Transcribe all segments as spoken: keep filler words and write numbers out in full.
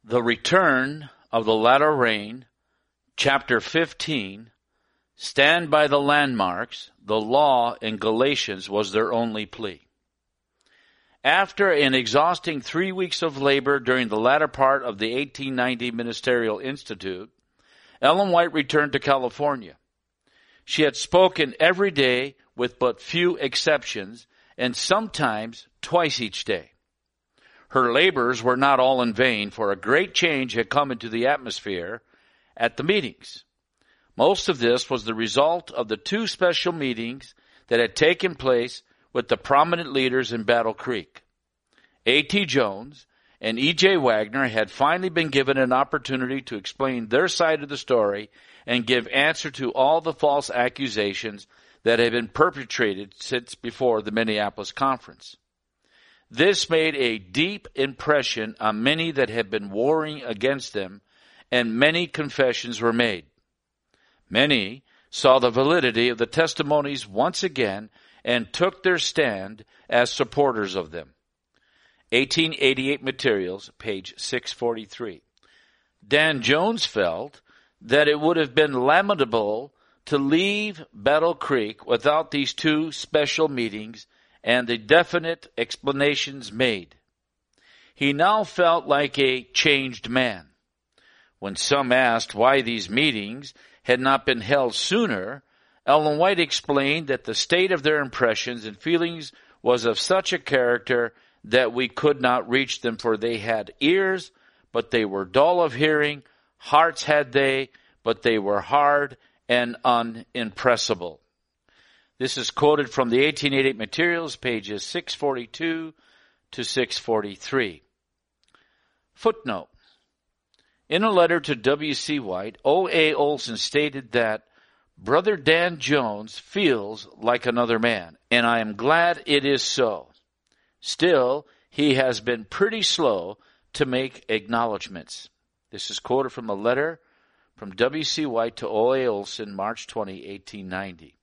The Return of the Latter Rain, chapter fifteen, Stand by the landmarks, the law in Galatians was their only plea. After an exhausting three weeks of labor during the latter part of the eighteen ninety Ministerial Institute, Ellen White returned to California. She had spoken every day with but few exceptions, and sometimes twice each day. Her labors were not all in vain, for a great change had come into the atmosphere at the meetings. Most of this was the result of the two special meetings that had taken place with the prominent leaders in Battle Creek. A T Jones and E J Wagner had finally been given an opportunity to explain their side of the story and give answer to all the false accusations that had been perpetrated since before the Minneapolis Conference. This made a deep impression on many that had been warring against them, and many confessions were made. Many saw the validity of the testimonies once again and took their stand as supporters of them. eighteen eighty-eight Materials, page six forty-three. Dan Jones felt that it would have been lamentable to leave Battle Creek without these two special meetings and the definite explanations made. He now felt like a changed man. When some asked why these meetings had not been held sooner, Ellen White explained that the state of their impressions and feelings was of such a character that we could not reach them, for they had ears, but they were dull of hearing, hearts had they, but they were hard and unimpressible. This is quoted from the eighteen eighty-eight Materials, pages six forty-two to six forty-three. Footnote. In a letter to W C White, O A Olson stated that Brother Dan Jones feels like another man, and I am glad it is so. Still, he has been pretty slow to make acknowledgments. This is quoted from a letter from W C White to O A Olson, March twentieth, eighteen ninety.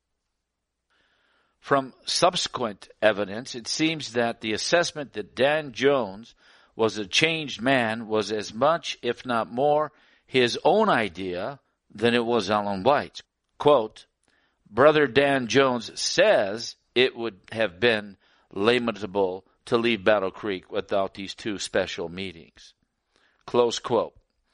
From subsequent evidence, it seems that the assessment that Dan Jones was a changed man was as much, if not more, his own idea than it was Ellen White's. Quote, Brother Dan Jones says it would have been lamentable to leave Battle Creek without these two special meetings. Close quote.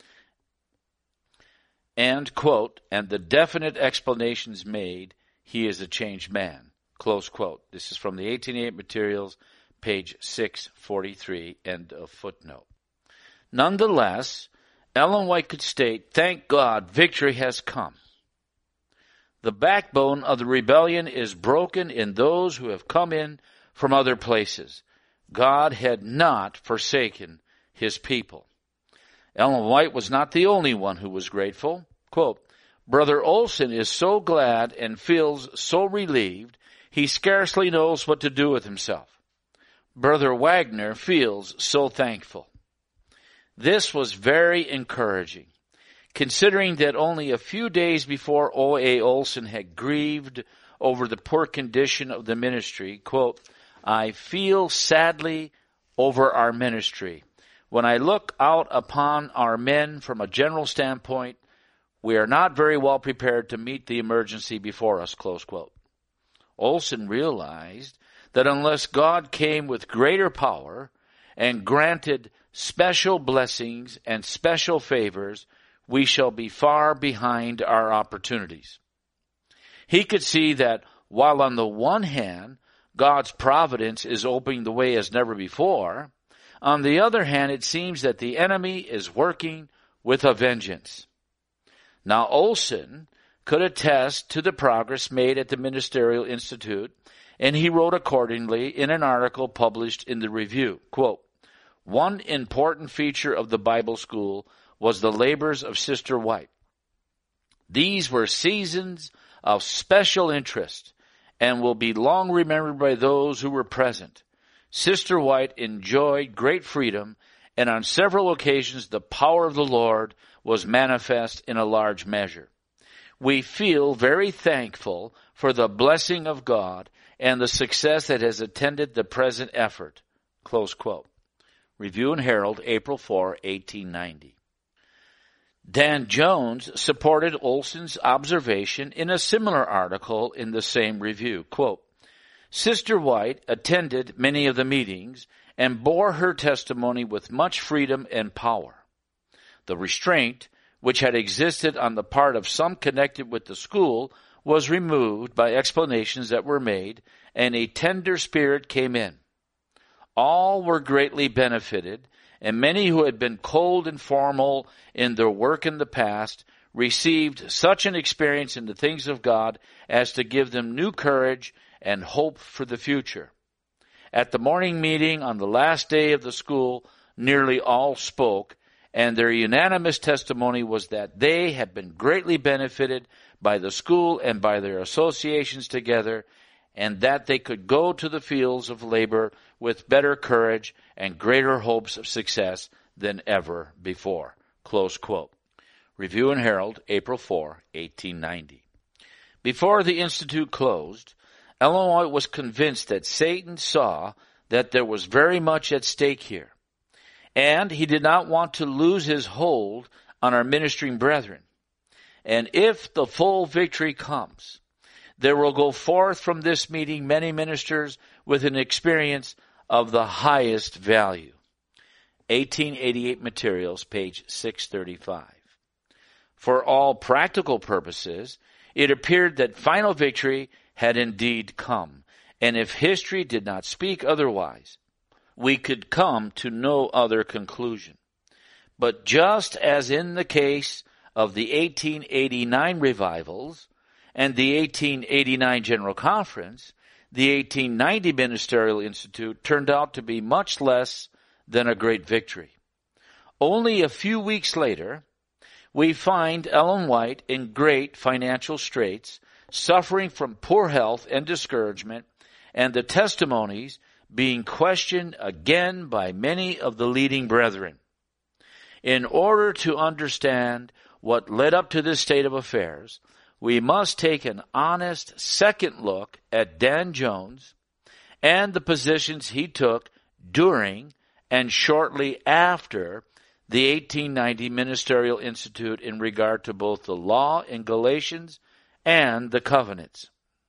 And, quote, and the definite explanations made, he is a changed man. Close quote. This is from the eighteen eighty-eight Materials, page six forty-three, end of footnote. Nonetheless, Ellen White could state, thank God, victory has come. The backbone of the rebellion is broken in those who have come in from other places. God had not forsaken his people. Ellen White was not the only one who was grateful. Quote, Brother Olson is so glad and feels so relieved, he scarcely knows what to do with himself. Brother Wagner feels so thankful. This was very encouraging, considering that only a few days before O A Olson had grieved over the poor condition of the ministry. Quote, I feel sadly over our ministry. When I look out upon our men from a general standpoint, we are not very well prepared to meet the emergency before us, close quote. Olson realized that unless God came with greater power and granted special blessings and special favors, we shall be far behind our opportunities. He could see that while on the one hand, God's providence is opening the way as never before, on the other hand, it seems that the enemy is working with a vengeance. Now, Olson could attest to the progress made at the Ministerial Institute, and he wrote accordingly in an article published in the Review. Quote, one important feature of the Bible school was the labors of Sister White. These were seasons of special interest and will be long remembered by those who were present. Sister White enjoyed great freedom, and on several occasions the power of the Lord was manifest in a large measure. We feel very thankful for the blessing of God and the success that has attended the present effort. Close quote. Review and Herald, April fourth, eighteen ninety. Dan Jones supported Olson's observation in a similar article in the same review. Quote, Sister White attended many of the meetings and bore her testimony with much freedom and power. The restraint, which had existed on the part of some connected with the school, was removed by explanations that were made, and a tender spirit came in. All were greatly benefited, and many who had been cold and formal in their work in the past received such an experience in the things of God as to give them new courage and hope for the future. At the morning meeting on the last day of the school, nearly all spoke, and their unanimous testimony was that they had been greatly benefited by the school and by their associations together, and that they could go to the fields of labor with better courage and greater hopes of success than ever before. Close quote. Review and Herald, April fourth, eighteen ninety. Before the Institute closed, Ellen White was convinced that Satan saw that there was very much at stake here, and he did not want to lose his hold on our ministering brethren. And if the full victory comes, there will go forth from this meeting many ministers with an experience of the highest value. eighteen eighty-eight Materials, page six thirty-five. For all practical purposes, it appeared that final victory had indeed come, and if history did not speak otherwise, we could come to no other conclusion. But just as in the case of the eighteen eighty-nine revivals and the eighteen eighty-nine General Conference, the eighteen ninety Ministerial Institute turned out to be much less than a great victory. Only a few weeks later, we find Ellen White in great financial straits, suffering from poor health and discouragement, and the testimonies being questioned again by many of the leading brethren. In order to understand what led up to this state of affairs, we must take an honest second look at Dan Jones and the positions he took during and shortly after the eighteen ninety Ministerial Institute in regard to both the law in Galatians and the covenants.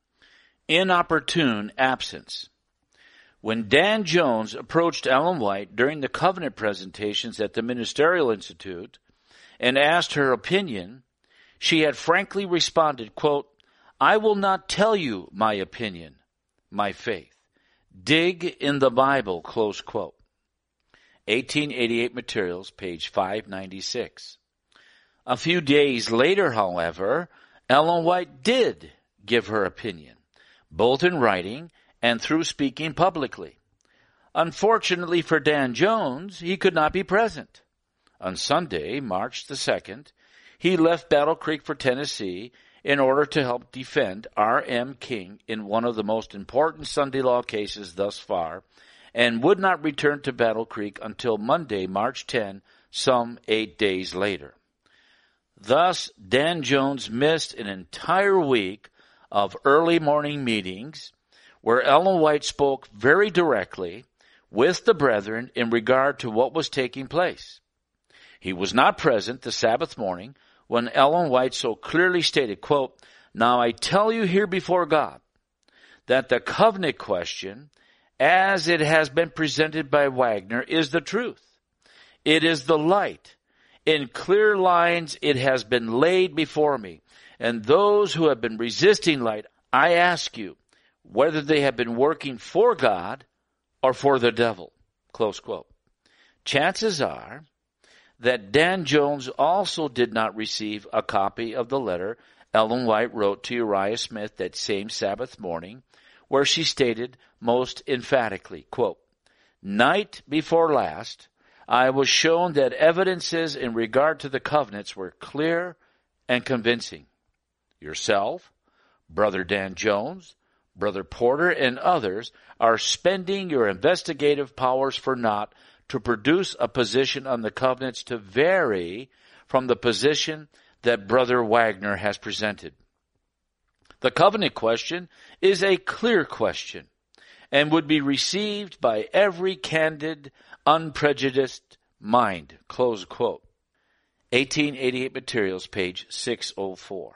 Inopportune absence. When Dan Jones approached Ellen White during the covenant presentations at the Ministerial Institute and asked her opinion, she had frankly responded, quote, I will not tell you my opinion, my faith. Dig in the Bible, close quote. eighteen eighty-eight Materials, page five ninety-six. A few days later, however, Ellen White did give her opinion, both in writing and through speaking publicly. Unfortunately for Dan Jones, he could not be present. On Sunday, March the second, he left Battle Creek for Tennessee in order to help defend R M King in one of the most important Sunday law cases thus far, and would not return to Battle Creek until Monday, March tenth, some eight days later. Thus, Dan Jones missed an entire week of early morning meetings where Ellen White spoke very directly with the brethren in regard to what was taking place. He was not present the Sabbath morning when Ellen White so clearly stated, quote, Now I tell you here before God that the covenant question, as it has been presented by Wagner, is the truth. It is the light. In clear lines it has been laid before me. And those who have been resisting light, I ask you whether they have been working for God or for the devil. Close quote. Chances are that Dan Jones also did not receive a copy of the letter Ellen White wrote to Uriah Smith that same Sabbath morning, where she stated most emphatically, quote, Night before last, I was shown that evidences in regard to the covenants were clear and convincing. Yourself, Brother Dan Jones, Brother Porter, and others are spending your investigative powers for naught to produce a position on the covenants to vary from the position that Brother Wagner has presented. The covenant question is a clear question and would be received by every candid unprejudiced mind. Close quote. eighteen eighty-eight Materials, page six oh four.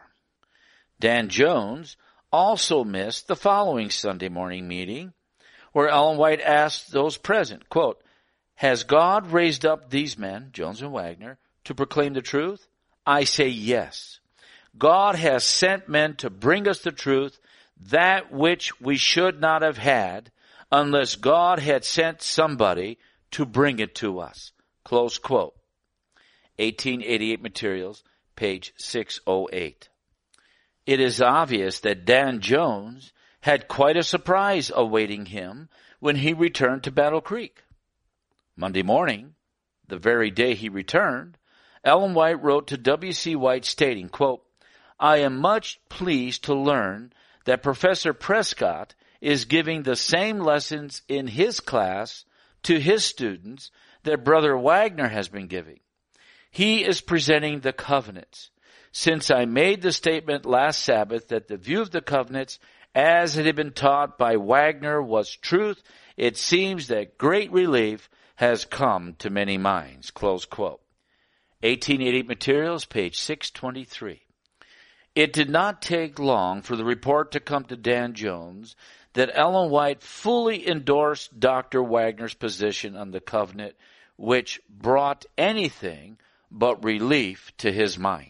Dan Jones also missed the following Sunday morning meeting, where Ellen White asked those present, quote, "Has God raised up these men," Jones and Wagner, "to proclaim the truth? I say yes. God has sent men to bring us the truth, that which we should not have had, unless God had sent somebody to bring it to us." Close quote. eighteen eighty-eight Materials, page six oh eight. It is obvious that Dan Jones had quite a surprise awaiting him when he returned to Battle Creek. Monday morning, the very day he returned, Ellen White wrote to W C White stating, quote, "I am much pleased to learn that Professor Prescott is giving the same lessons in his class to his students that Brother Wagner has been giving. He is presenting the covenants. Since I made the statement last Sabbath that the view of the covenants as it had been taught by Wagner was truth, it seems that great relief has come to many minds." Close quote. eighteen eighty-eight Materials, page six twenty-three. It did not take long for the report to come to Dan Jones that Ellen White fully endorsed Doctor Wagner's position on the covenant, which brought anything but relief to his mind.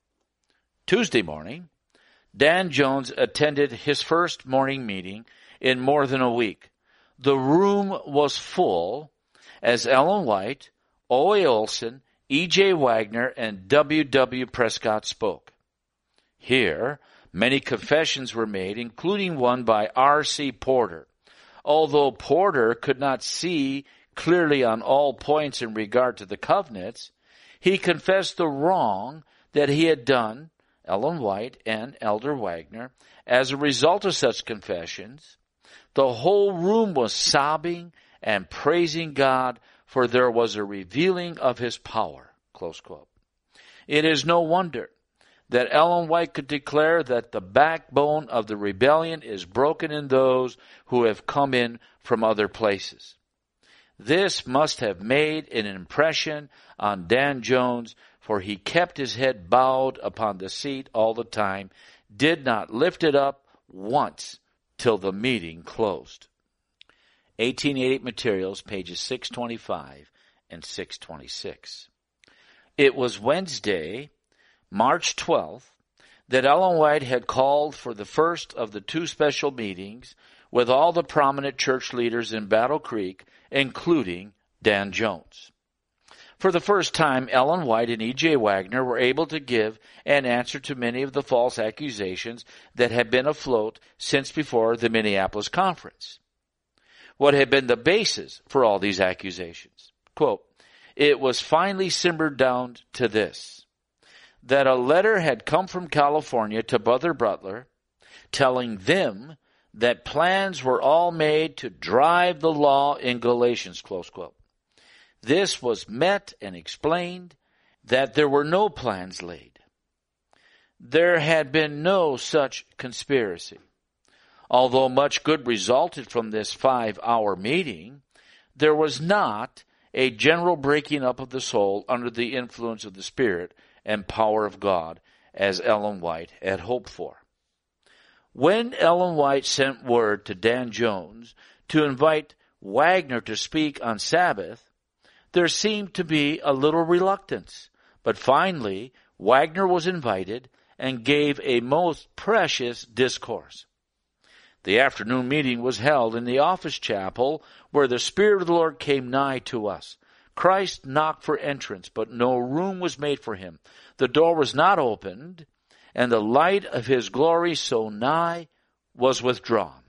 Tuesday morning, Dan Jones attended his first morning meeting in more than a week. The room was full as Ellen White, O A Olson, E J Wagner, and W W Prescott spoke. Here, many confessions were made, including one by R C Porter. Although Porter could not see clearly on all points in regard to the covenants, he confessed the wrong that he had done, Ellen White and Elder Wagner. As a result of such confessions, the whole room was sobbing and praising God, for there was a revealing of his power. Close quote. It is no wonder that Ellen White could declare that the backbone of the rebellion is broken in those who have come in from other places. This must have made an impression on Dan Jones, for he kept his head bowed upon the seat all the time, did not lift it up once till the meeting closed. eighteen eighty-eight Materials, pages six twenty-five and six twenty-six. It was Wednesday, March twelfth, that Ellen White had called for the first of the two special meetings with all the prominent church leaders in Battle Creek, including Dan Jones. For the first time, Ellen White and E J Wagner were able to give an answer to many of the false accusations that had been afloat since before the Minneapolis Conference. What had been the basis for all these accusations? Quote, "It was finally simmered down to this, that a letter had come from California to Brother Butler telling them that plans were all made to drive the law in Galatians," close quote. This was met and explained that there were no plans laid. There had been no such conspiracy. Although much good resulted from this five-hour meeting, there was not a general breaking up of the soul under the influence of the Spirit and power of God, as Ellen White had hoped for. When Ellen White sent word to Dan Jones to invite Wagner to speak on Sabbath, there seemed to be a little reluctance, but finally Wagner was invited and gave a most precious discourse. The afternoon meeting was held in the office chapel where the Spirit of the Lord came nigh to us. Christ knocked for entrance, but no room was made for him. The door was not opened, and the light of his glory so nigh was withdrawn.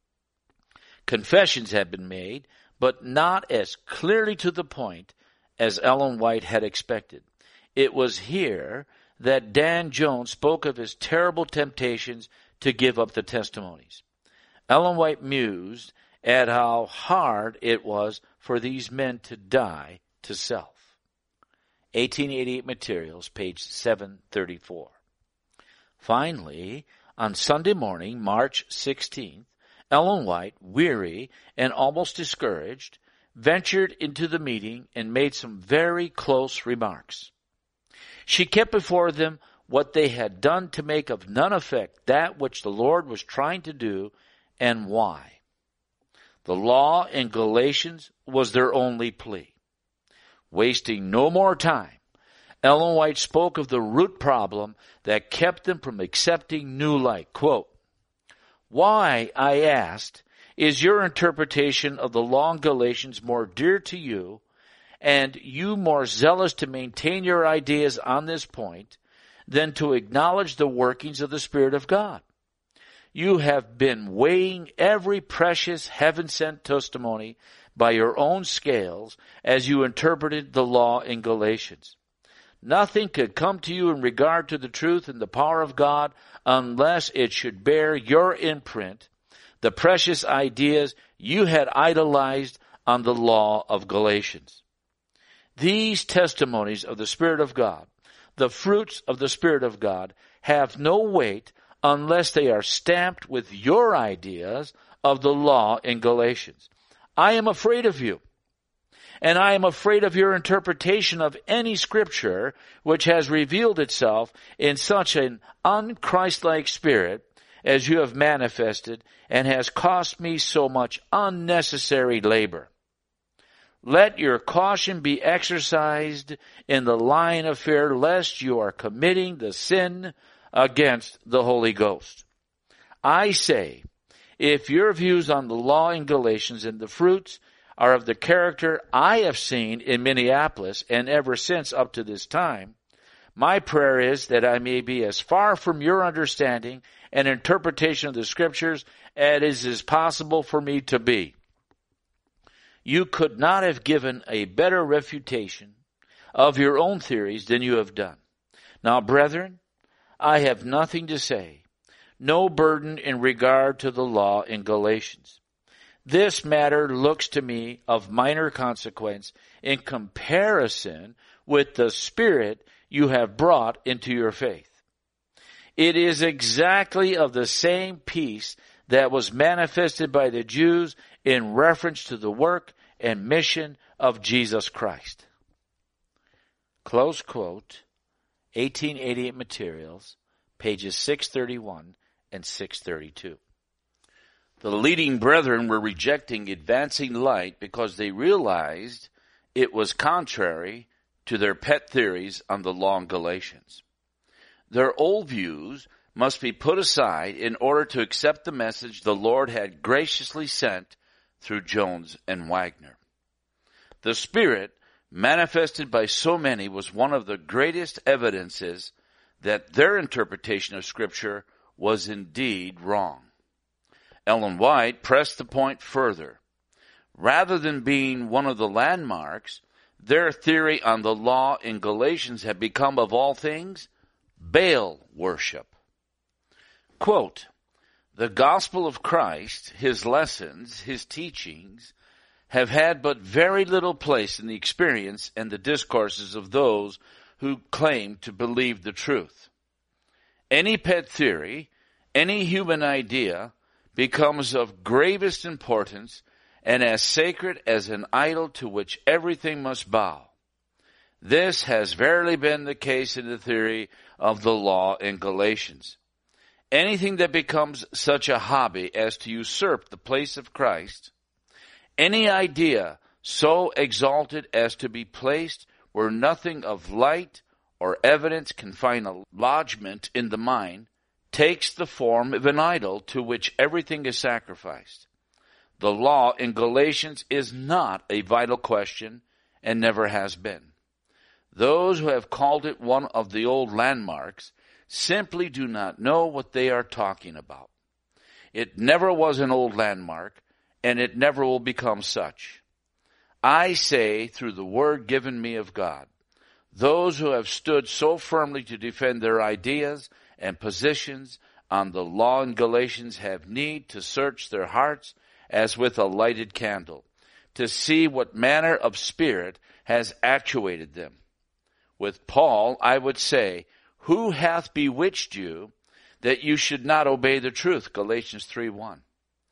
Confessions had been made, but not as clearly to the point as Ellen White had expected. It was here that Dan Jones spoke of his terrible temptations to give up the testimonies. Ellen White mused at how hard it was for these men to die to self. eighteen eighty-eight Materials, page seven thirty-four. Finally, on Sunday morning, March sixteenth, Ellen White, weary and almost discouraged, ventured into the meeting and made some very close remarks. She kept before them what they had done to make of none effect that which the Lord was trying to do, and why. The law in Galatians was their only plea. Wasting no more time, Ellen White spoke of the root problem that kept them from accepting new light. Quote, "Why, I asked, is your interpretation of the law in Galatians more dear to you, and you more zealous to maintain your ideas on this point than to acknowledge the workings of the Spirit of God? You have been weighing every precious heaven-sent testimony by your own scales as you interpreted the law in Galatians. Nothing could come to you in regard to the truth and the power of God unless it should bear your imprint, the precious ideas you had idolized on the law of Galatians. These testimonies of the Spirit of God, the fruits of the Spirit of God, have no weight unless they are stamped with your ideas of the law in Galatians. I am afraid of you, and I am afraid of your interpretation of any scripture which has revealed itself in such an unchristlike spirit as you have manifested and has cost me so much unnecessary labor. Let your caution be exercised in the line of fear lest you are committing the sin against the Holy Ghost. I say, if your views on the law in Galatians and the fruits are of the character I have seen in Minneapolis and ever since up to this time, my prayer is that I may be as far from your understanding and interpretation of the Scriptures as is possible for me to be. You could not have given a better refutation of your own theories than you have done. Now, brethren, I have nothing to say, no burden in regard to the law in Galatians. This matter looks to me of minor consequence in comparison with the Spirit you have brought into your faith. It is exactly of the same piece that was manifested by the Jews in reference to the work and mission of Jesus Christ." Close quote, eighteen eighty-eight Materials, pages six thirty-one and six thirty-two. The leading brethren were rejecting advancing light because they realized it was contrary to their pet theories on the law in Galatians. Their old views must be put aside in order to accept the message the Lord had graciously sent through Jones and Wagner. The Spirit manifested by so many was one of the greatest evidences that their interpretation of Scripture was indeed wrong. Ellen White pressed the point further. Rather than being one of the landmarks, their theory on the law in Galatians had become, of all things, Baal worship. Quote, "The gospel of Christ, his lessons, his teachings, have had but very little place in the experience and the discourses of those who claim to believe the truth. Any pet theory, any human idea, becomes of gravest importance and as sacred as an idol to which everything must bow. This has verily been the case in the theory of the law in Galatians. Anything that becomes such a hobby as to usurp the place of Christ, any idea so exalted as to be placed where nothing of light or evidence can find a lodgment in the mind, takes the form of an idol to which everything is sacrificed. The law in Galatians is not a vital question and never has been. Those who have called it one of the old landmarks simply do not know what they are talking about. It never was an old landmark, and it never will become such. I say, through the word given me of God, those who have stood so firmly to defend their ideas and positions on the law in Galatians have need to search their hearts as with a lighted candle, to see what manner of spirit has actuated them. With Paul, I would say, who hath bewitched you that you should not obey the truth? Galatians three one.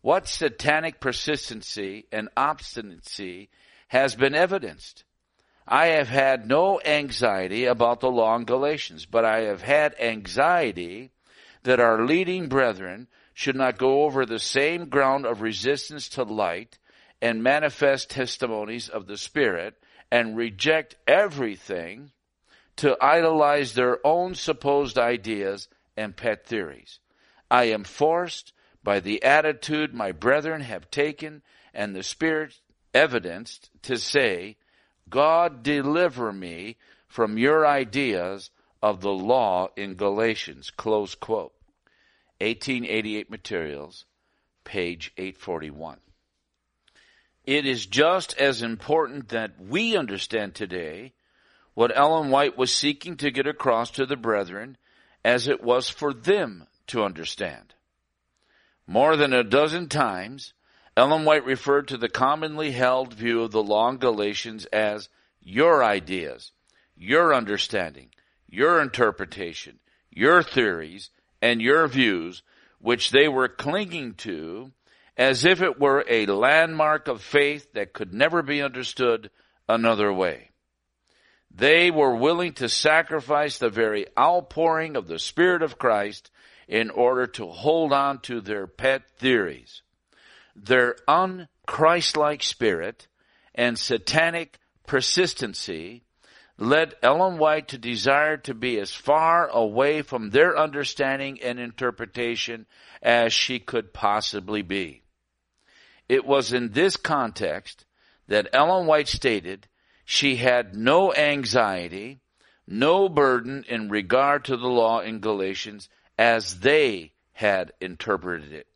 what satanic persistency and obstinacy has been evidenced? I have had no anxiety about the law in Galatians, but I have had anxiety that our leading brethren should not go over the same ground of resistance to light and manifest testimonies of the Spirit and reject everything to idolize their own supposed ideas and pet theories. I am forced by the attitude my brethren have taken and the Spirit evidenced to say, God deliver me from your ideas of the law in Galatians. Close quote. eighteen eighty-eight Materials, page eight forty-one. It is just as important that we understand today what Ellen White was seeking to get across to the brethren as it was for them to understand. More than a dozen times, Ellen White referred to the commonly held view of the law in Galatians as your ideas, your understanding, your interpretation, your theories, and your views, which they were clinging to as if it were a landmark of faith that could never be understood another way. They were willing to sacrifice the very outpouring of the Spirit of Christ in order to hold on to their pet theories. Their un-Christ-like spirit and satanic persistency led Ellen White to desire to be as far away from their understanding and interpretation as she could possibly be. It was in this context that Ellen White stated she had no anxiety, no burden in regard to the law in Galatians as they had interpreted it.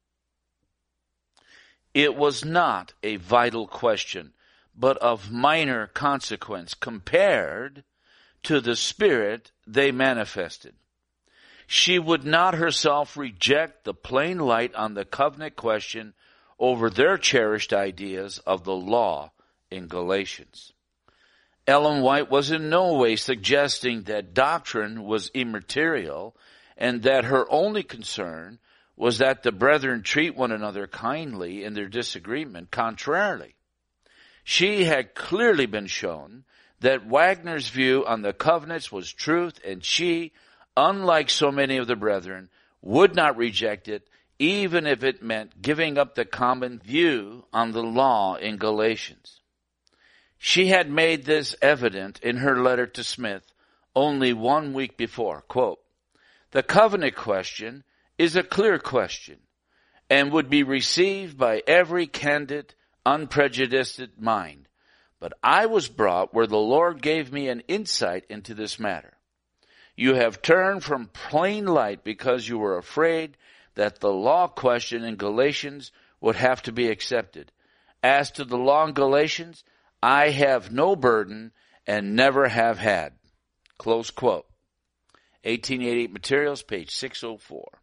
It was not a vital question, but of minor consequence compared to the spirit they manifested. She would not herself reject the plain light on the covenant question over their cherished ideas of the law in Galatians. Ellen White was in no way suggesting that doctrine was immaterial and that her only concern was that the brethren treat one another kindly in their disagreement. Contrarily, she had clearly been shown that Wagner's view on the covenants was truth, and she, unlike so many of the brethren, would not reject it, even if it meant giving up the common view on the law in Galatians. She had made this evident in her letter to Smith only one week before. Quote, "The covenant question is a clear question and would be received by every candid, unprejudiced mind. But I was brought where the Lord gave me an insight into this matter. You have turned from plain light because you were afraid that the law question in Galatians would have to be accepted. As to the law in Galatians, I have no burden and never have had." Close quote. eighteen eighty-eight Materials, page six oh four.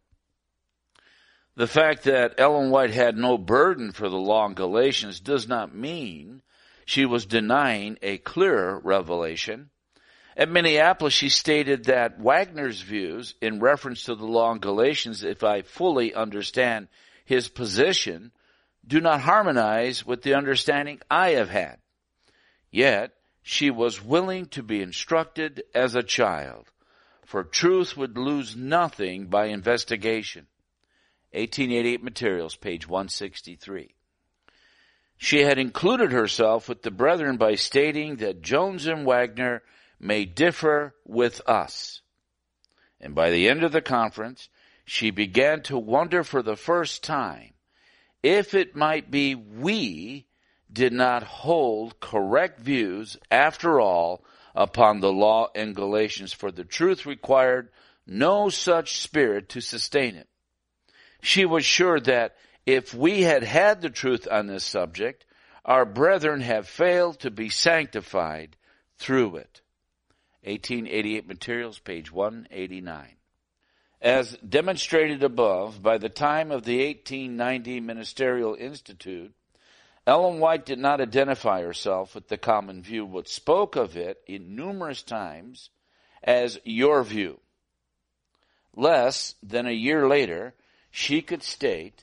The fact that Ellen White had no burden for the law in Galatians does not mean she was denying a clearer revelation. At Minneapolis, she stated that Wagner's views in reference to the law in Galatians, if I fully understand his position, do not harmonize with the understanding I have had. Yet, she was willing to be instructed as a child, for truth would lose nothing by investigation. eighteen eighty-eight Materials, page one sixty-three. She had included herself with the brethren by stating that Jones and Wagner may differ with us. And by the end of the conference, she began to wonder for the first time if it might be we did not hold correct views after all upon the law in Galatians, for the truth required no such spirit to sustain it. She was sure that if we had had the truth on this subject, our brethren have failed to be sanctified through it. eighteen eighty-eight Materials, page one eighty-nine. As demonstrated above, by the time of the eighteen ninety Ministerial Institute, Ellen White did not identify herself with the common view, but spoke of it in numerous times as your view. Less than a year later, she could state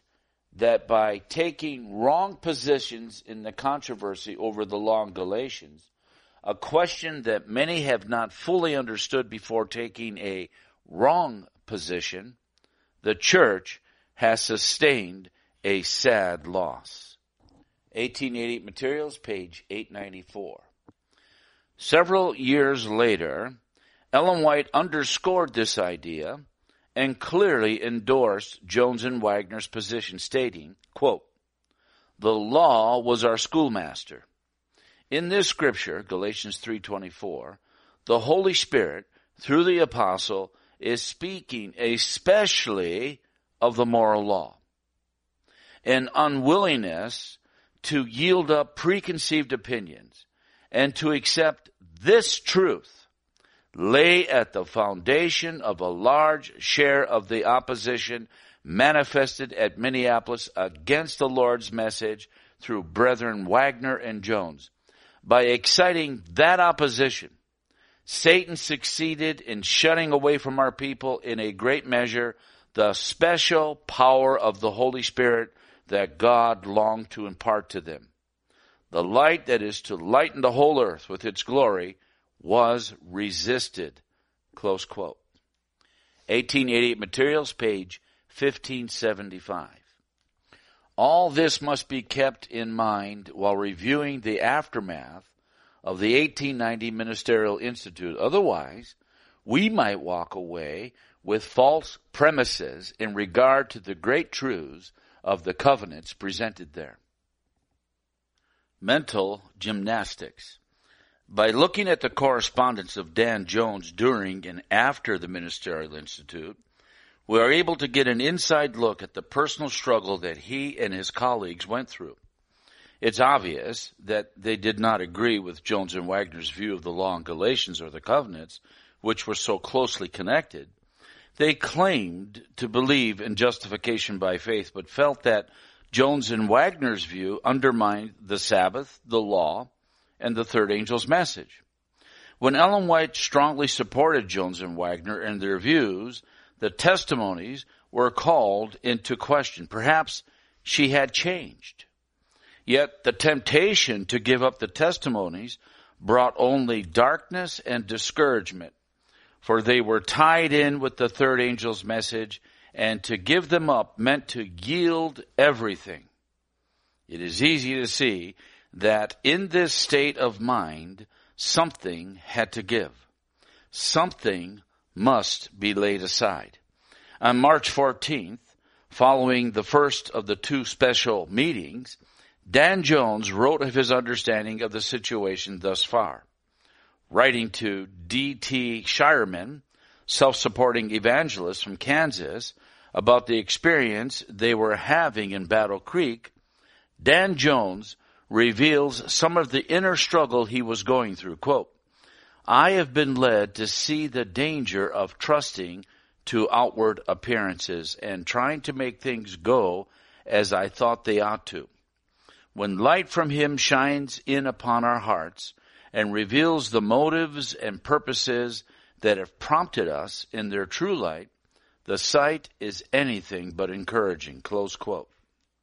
that by taking wrong positions in the controversy over the law in Galatians, a question that many have not fully understood before taking a wrong position, the church has sustained a sad loss. eighteen eighty-eight Materials, page eight ninety-four. Several years later, Ellen White underscored this idea and clearly endorsed Jones and Wagner's position, stating, quote, "The law was our schoolmaster. In this scripture, Galatians three twenty-four, the Holy Spirit, through the apostle, is speaking especially of the moral law. An unwillingness to yield up preconceived opinions and to accept this truth lay at the foundation of a large share of the opposition manifested at Minneapolis against the Lord's message through Brethren Wagner and Jones. By exciting that opposition, Satan succeeded in shutting away from our people in a great measure the special power of the Holy Spirit that God longed to impart to them. The light that is to lighten the whole earth with its glory was resisted." Close quote. eighteen eighty-eight Materials, page fifteen seventy-five. All this must be kept in mind while reviewing the aftermath of the eighteen ninety Ministerial Institute. Otherwise, we might walk away with false premises in regard to the great truths of the covenants presented there. Mental gymnastics. By looking at the correspondence of Dan Jones during and after the Ministerial Institute, we are able to get an inside look at the personal struggle that he and his colleagues went through. It's obvious that they did not agree with Jones and Wagner's view of the law in Galatians or the covenants, which were so closely connected. They claimed to believe in justification by faith, but felt that Jones and Wagner's view undermined the Sabbath, the law, and the third angel's message. When Ellen White strongly supported Jones and Wagner and their views, the testimonies were called into question. Perhaps she had changed. Yet the temptation to give up the testimonies brought only darkness and discouragement, for they were tied in with the third angel's message, and to give them up meant to yield everything. It is easy to see that in this state of mind, something had to give. Something must be laid aside. On March fourteenth, following the first of the two special meetings, Dan Jones wrote of his understanding of the situation thus far. Writing to D T Shireman, self-supporting evangelist from Kansas, about the experience they were having in Battle Creek, Dan Jones reveals some of the inner struggle he was going through. Quote, "I have been led to see the danger of trusting to outward appearances and trying to make things go as I thought they ought to. When light from him shines in upon our hearts and reveals the motives and purposes that have prompted us in their true light, the sight is anything but encouraging." Close quote.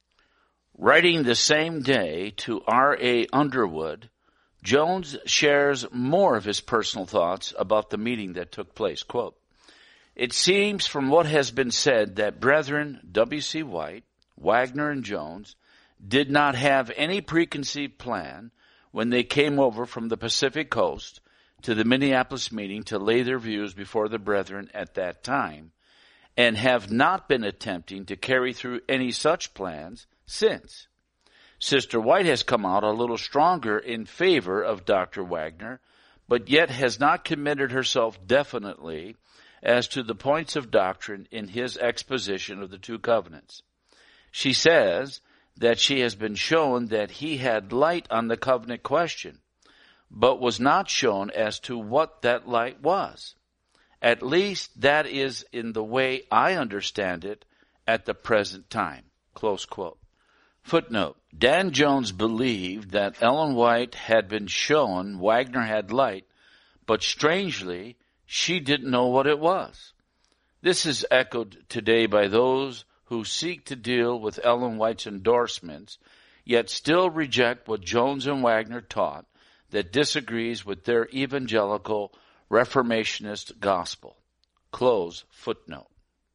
Writing the same day to R A Underwood, Jones shares more of his personal thoughts about the meeting that took place. Quote, "It seems from what has been said that Brethren W C White, Wagner, and Jones did not have any preconceived plan when they came over from the Pacific Coast to the Minneapolis meeting to lay their views before the brethren at that time, and have not been attempting to carry through any such plans since. Sister White has come out a little stronger in favor of Doctor Wagner, but yet has not committed herself definitely as to the points of doctrine in his exposition of the two covenants. She says that she has been shown that he had light on the covenant question, but was not shown as to what that light was. At least that is in the way I understand it at the present time." Close quote. Footnote, Dan Jones believed that Ellen White had been shown Wagner had light, but strangely, she didn't know what it was. This is echoed today by those who seek to deal with Ellen White's endorsements, yet still reject what Jones and Wagner taught that disagrees with their evangelical Reformationist gospel. Close footnote.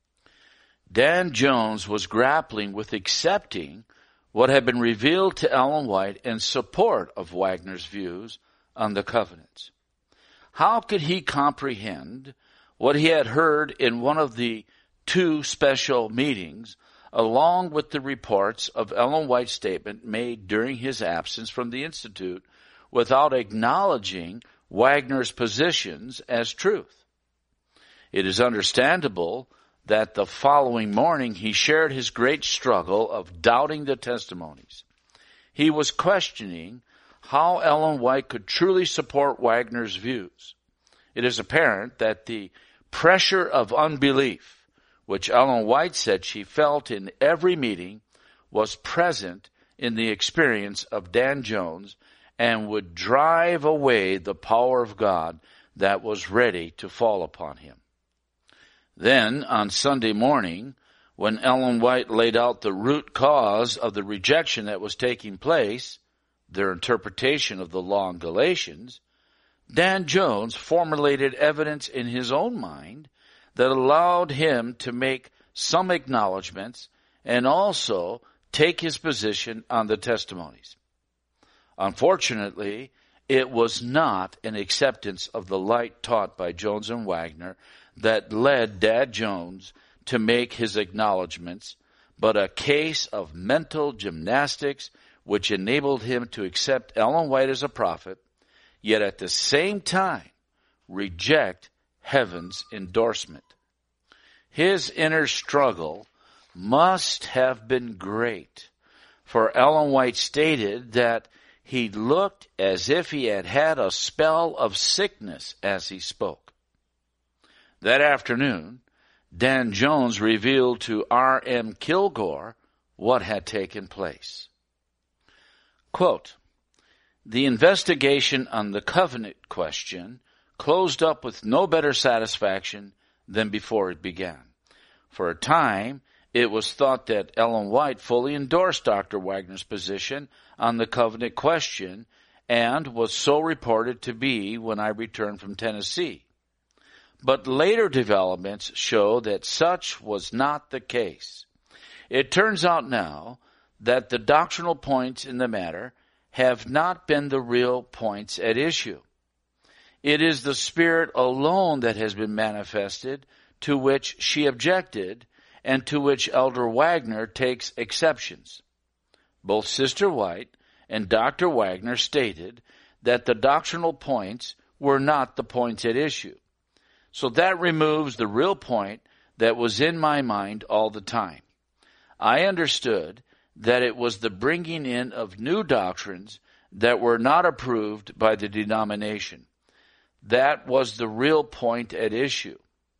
Dan Jones was grappling with accepting what had been revealed to Ellen White in support of Wagner's views on the covenants. How could he comprehend what he had heard in one of the two special meetings, along with the reports of Ellen White's statement made during his absence from the Institute, without acknowledging Wagner's positions as truth? It is understandable that the following morning he shared his great struggle of doubting the testimonies. He was questioning how Ellen White could truly support Wagner's views. It is apparent that the pressure of unbelief, which Ellen White said she felt in every meeting, was present in the experience of Dan Jones and would drive away the power of God that was ready to fall upon him. Then, on Sunday morning, when Ellen White laid out the root cause of the rejection that was taking place, their interpretation of the law in Galatians, Dan Jones formulated evidence in his own mind that allowed him to make some acknowledgments and also take his position on the testimonies. Unfortunately, it was not an acceptance of the light taught by Jones and Wagner that led Dad Jones to make his acknowledgments, but a case of mental gymnastics which enabled him to accept Ellen White as a prophet, yet at the same time reject heaven's endorsement. His inner struggle must have been great, for Ellen White stated that he looked as if he had had a spell of sickness as he spoke. That afternoon, Dan Jones revealed to R M Kilgore what had taken place. Quote, "The investigation on the covenant question closed up with no better satisfaction than before it began. For a time, it was thought that Ellen White fully endorsed Doctor Wagner's position on the covenant question, and was so reported to be when I returned from Tennessee. But later developments show that such was not the case. It turns out now that the doctrinal points in the matter have not been the real points at issue. It is the Spirit alone that has been manifested, to which she objected, and to which Elder Wagner takes exceptions. Both Sister White and Doctor Wagner stated that the doctrinal points were not the points at issue. So that removes the real point that was in my mind all the time. I understood that it was the bringing in of new doctrines that were not approved by the denomination. That was the real point at issue.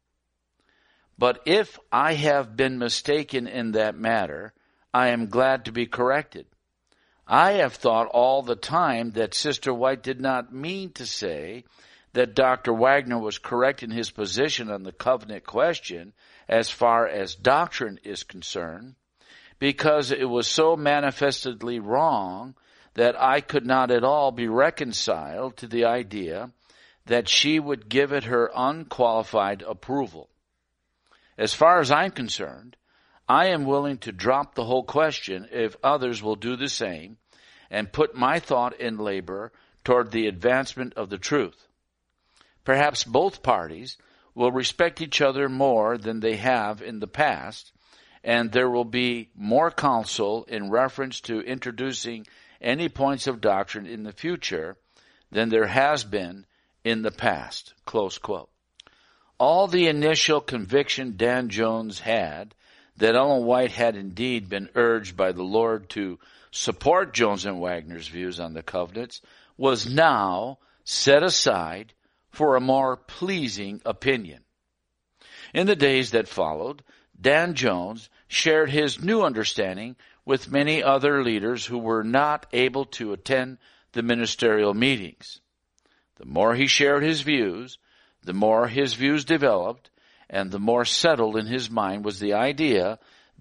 But if I have been mistaken in that matter, I am glad to be corrected. I have thought all the time that Sister White did not mean to say that Doctor Wagner was correct in his position on the covenant question as far as doctrine is concerned, because it was so manifestly wrong that I could not at all be reconciled to the idea that she would give it her unqualified approval. As far as I'm concerned, I am willing to drop the whole question if others will do the same and put my thought and labor toward the advancement of the truth. Perhaps both parties will respect each other more than they have in the past, and there will be more counsel in reference to introducing any points of doctrine in the future than there has been in the past." Close quote. All the initial conviction Dan Jones had that Ellen White had indeed been urged by the Lord to support Jones and Wagner's views on the covenants was now set aside for a more pleasing opinion. In the days that followed, Dan Jones shared his new understanding with many other leaders who were not able to attend the ministerial meetings. The more he shared his views, the more his views developed, and the more settled in his mind was the idea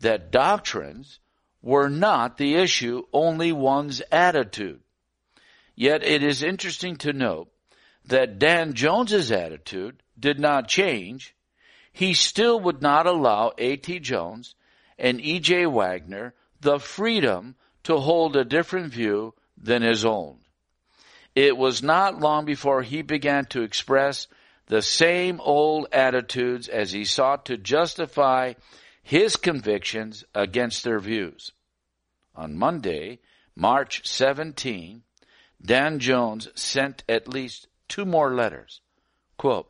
that doctrines were not the issue, only one's attitude. Yet it is interesting to note that Dan Jones's attitude did not change. He still would not allow A T Jones and E J Wagner the freedom to hold a different view than his own. It was not long before he began to express the same old attitudes as he sought to justify his convictions against their views. On Monday, March seventeenth, Dan Jones sent at least two more letters. Quote,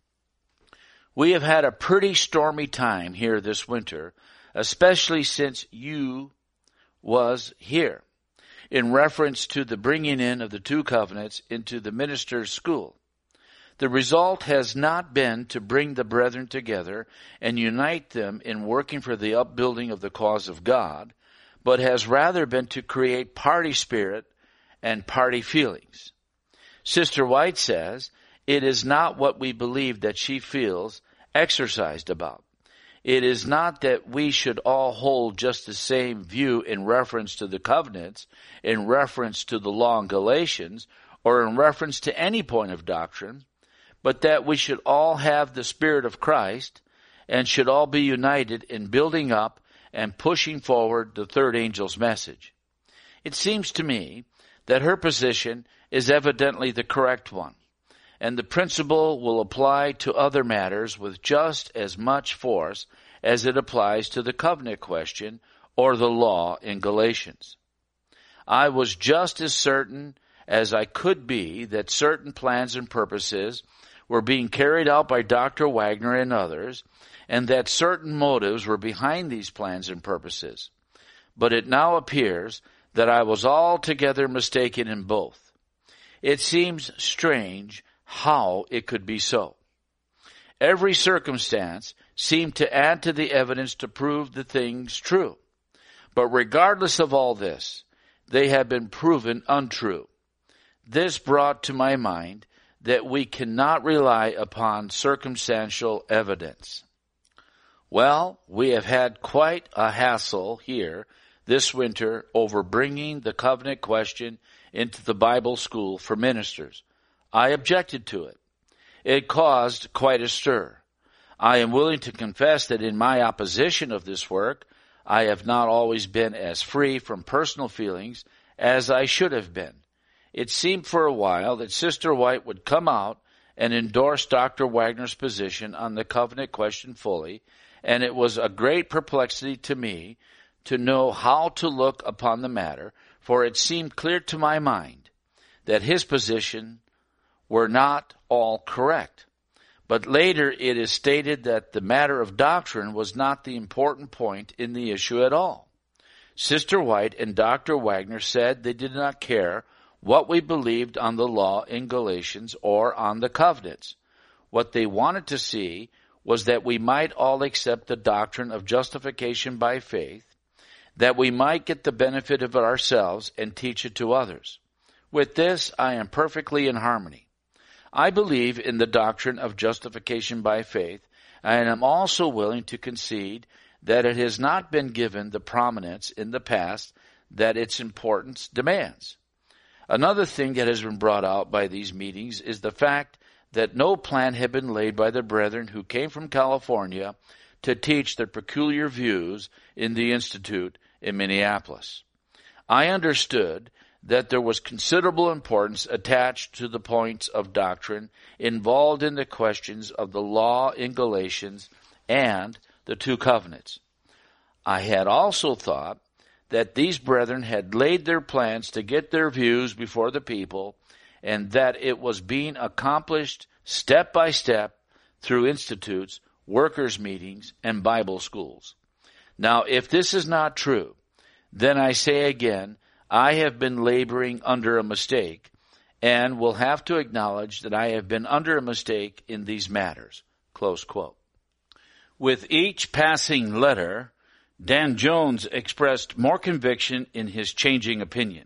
"We have had a pretty stormy time here this winter, especially since you was here, in reference to the bringing in of the two covenants into the minister's school. The result has not been to bring the brethren together and unite them in working for the upbuilding of the cause of God, but has rather been to create party spirit and party feelings. Sister White says it is not what we believe that she feels exercised about. It is not that we should all hold just the same view in reference to the covenants, in reference to the law in Galatians, or in reference to any point of doctrine, but that we should all have the Spirit of Christ and should all be united in building up and pushing forward the third angel's message. It seems to me that her position is evidently the correct one, and the principle will apply to other matters with just as much force as it applies to the covenant question or the law in Galatians. I was just as certain as I could be that certain plans and purposes were being carried out by Doctor Wagner and others, and that certain motives were behind these plans and purposes. But it now appears that I was altogether mistaken in both. It seems strange how it could be so. Every circumstance seemed to add to the evidence to prove the things true. But regardless of all this, they have been proven untrue. This brought to my mind that we cannot rely upon circumstantial evidence. Well, we have had quite a hassle here this winter over bringing the covenant question into the Bible school for ministers. I objected to it. It caused quite a stir. I am willing to confess that in my opposition of this work, I have not always been as free from personal feelings as I should have been. It seemed for a while that Sister White would come out and endorse Doctor Wagner's position on the covenant question fully, and it was a great perplexity to me to know how to look upon the matter, for it seemed clear to my mind that his position were not all correct. But later it is stated that the matter of doctrine was not the important point in the issue at all. Sister White and Doctor Wagner said they did not care what we believed on the law in Galatians or on the covenants. What they wanted to see was that we might all accept the doctrine of justification by faith, that we might get the benefit of it ourselves and teach it to others. With this, I am perfectly in harmony. I believe in the doctrine of justification by faith, and am also willing to concede that it has not been given the prominence in the past that its importance demands. Another thing that has been brought out by these meetings is the fact that no plan had been laid by the brethren who came from California to teach their peculiar views in the Institute in Minneapolis. I understood that there was considerable importance attached to the points of doctrine involved in the questions of the law in Galatians and the two covenants. I had also thought that these brethren had laid their plans to get their views before the people, and that it was being accomplished step by step through institutes, workers' meetings, and Bible schools. Now, if this is not true, then I say again, I have been laboring under a mistake, and will have to acknowledge that I have been under a mistake in these matters. Close quote. With each passing letter, Dan Jones expressed more conviction in his changing opinion.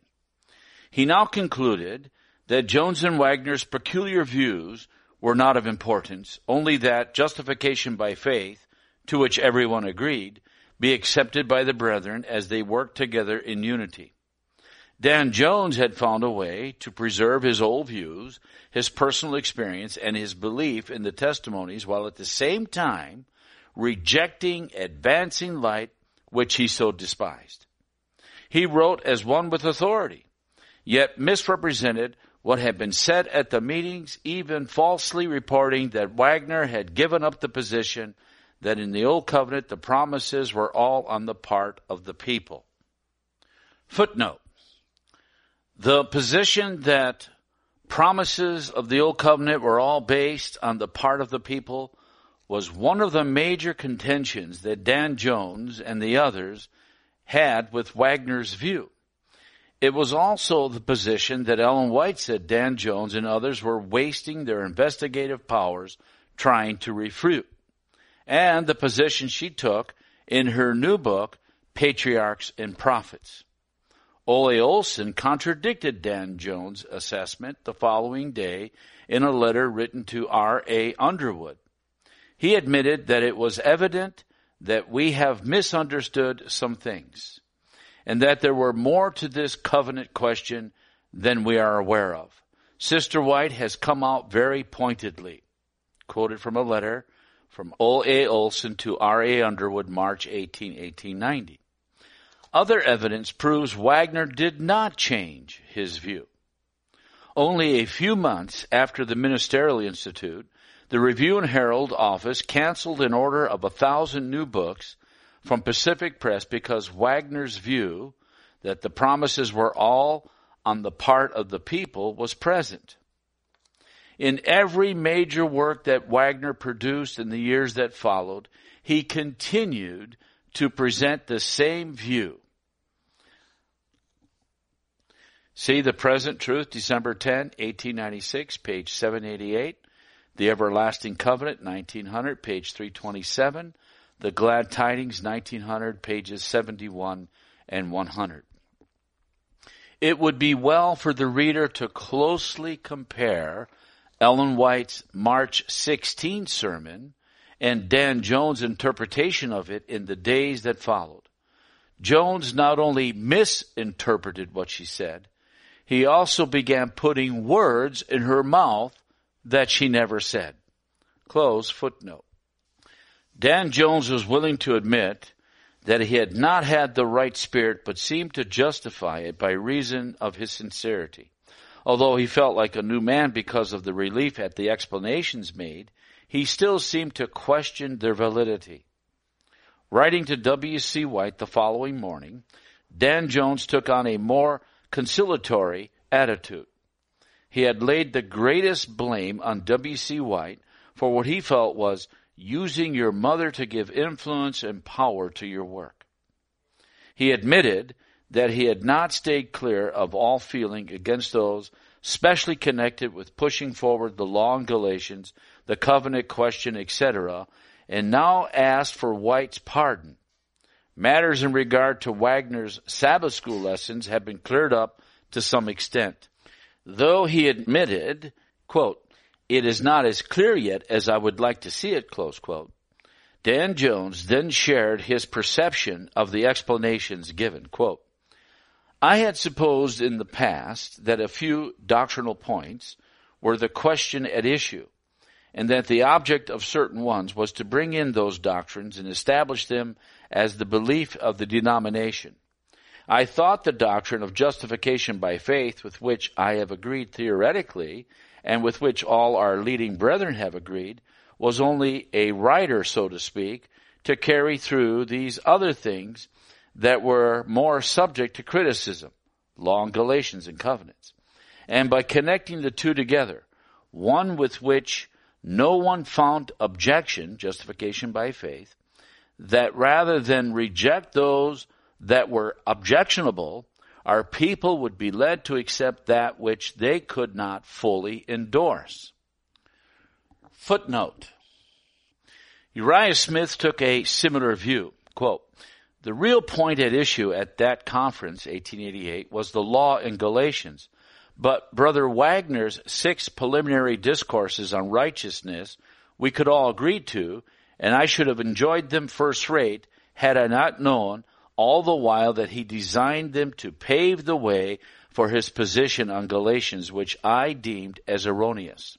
He now concluded that Jones and Wagner's peculiar views were not of importance, only that justification by faith, to which everyone agreed, be accepted by the brethren as they worked together in unity. Dan Jones had found a way to preserve his old views, his personal experience, and his belief in the testimonies, while at the same time rejecting advancing light, which he so despised. He wrote as one with authority, yet misrepresented what had been said at the meetings, even falsely reporting that Wagner had given up the position that in the Old Covenant the promises were all on the part of the people. Footnote: the position that promises of the Old Covenant were all based on the part of the people was one of the major contentions that Dan Jones and the others had with Wagner's view. It was also the position that Ellen White said Dan Jones and others were wasting their investigative powers trying to refute, and the position she took in her new book, Patriarchs and Prophets. Ole Olson contradicted Dan Jones' assessment the following day in a letter written to R A Underwood. He admitted that it was evident that we have misunderstood some things, and that there were more to this covenant question than we are aware of. Sister White has come out very pointedly. Quoted from a letter from O A Olson to R A Underwood, March eighteenth, eighteen ninety. Other evidence proves Wagner did not change his view. Only a few months after the Ministerial Institute, the Review and Herald office canceled an order of a thousand new books from Pacific Press because Wagner's view that the promises were all on the part of the people was present. In every major work that Wagner produced in the years that followed, he continued to present the same view. See The Present Truth, December tenth, eighteen ninety-six, page seven eighty-eight. The Everlasting Covenant, nineteen hundred, page three twenty-seven. The Glad Tidings, nineteen hundred, pages seventy-one and one hundred. It would be well for the reader to closely compare Ellen White's March sixteenth sermon and Dan Jones' interpretation of it in the days that followed. Jones not only misinterpreted what she said, he also began putting words in her mouth that she never said. Close footnote. Dan Jones was willing to admit that he had not had the right spirit, but seemed to justify it by reason of his sincerity. Although he felt like a new man because of the relief at the explanations made, he still seemed to question their validity. Writing to W C White the following morning, Dan Jones took on a more conciliatory attitude. He had laid the greatest blame on W C White for what he felt was using your mother to give influence and power to your work. He admitted that he had not stayed clear of all feeling against those specially connected with pushing forward the law in Galatians, the covenant question, et cetera, and now asked for White's pardon. Matters in regard to Wagner's Sabbath school lessons had been cleared up to some extent. Though he admitted, quote, it is not as clear yet as I would like to see it, close quote, Dan Jones then shared his perception of the explanations given, quote, I had supposed in the past that a few doctrinal points were the question at issue, and that the object of certain ones was to bring in those doctrines and establish them as the belief of the denomination. I thought the doctrine of justification by faith, with which I have agreed theoretically, and with which all our leading brethren have agreed, was only a rider, so to speak, to carry through these other things that were more subject to criticism, law and Galatians and covenants. And by connecting the two together, one with which no one found objection, justification by faith, that rather than reject those that were objectionable, our people would be led to accept that which they could not fully endorse. Footnote. Uriah Smith took a similar view. Quote, the real point at issue at that conference, eighteen eighty-eight, was the law in Galatians. But Brother Wagner's six preliminary discourses on righteousness we could all agree to, and I should have enjoyed them first rate had I not known all the while that he designed them to pave the way for his position on Galatians, which I deemed as erroneous.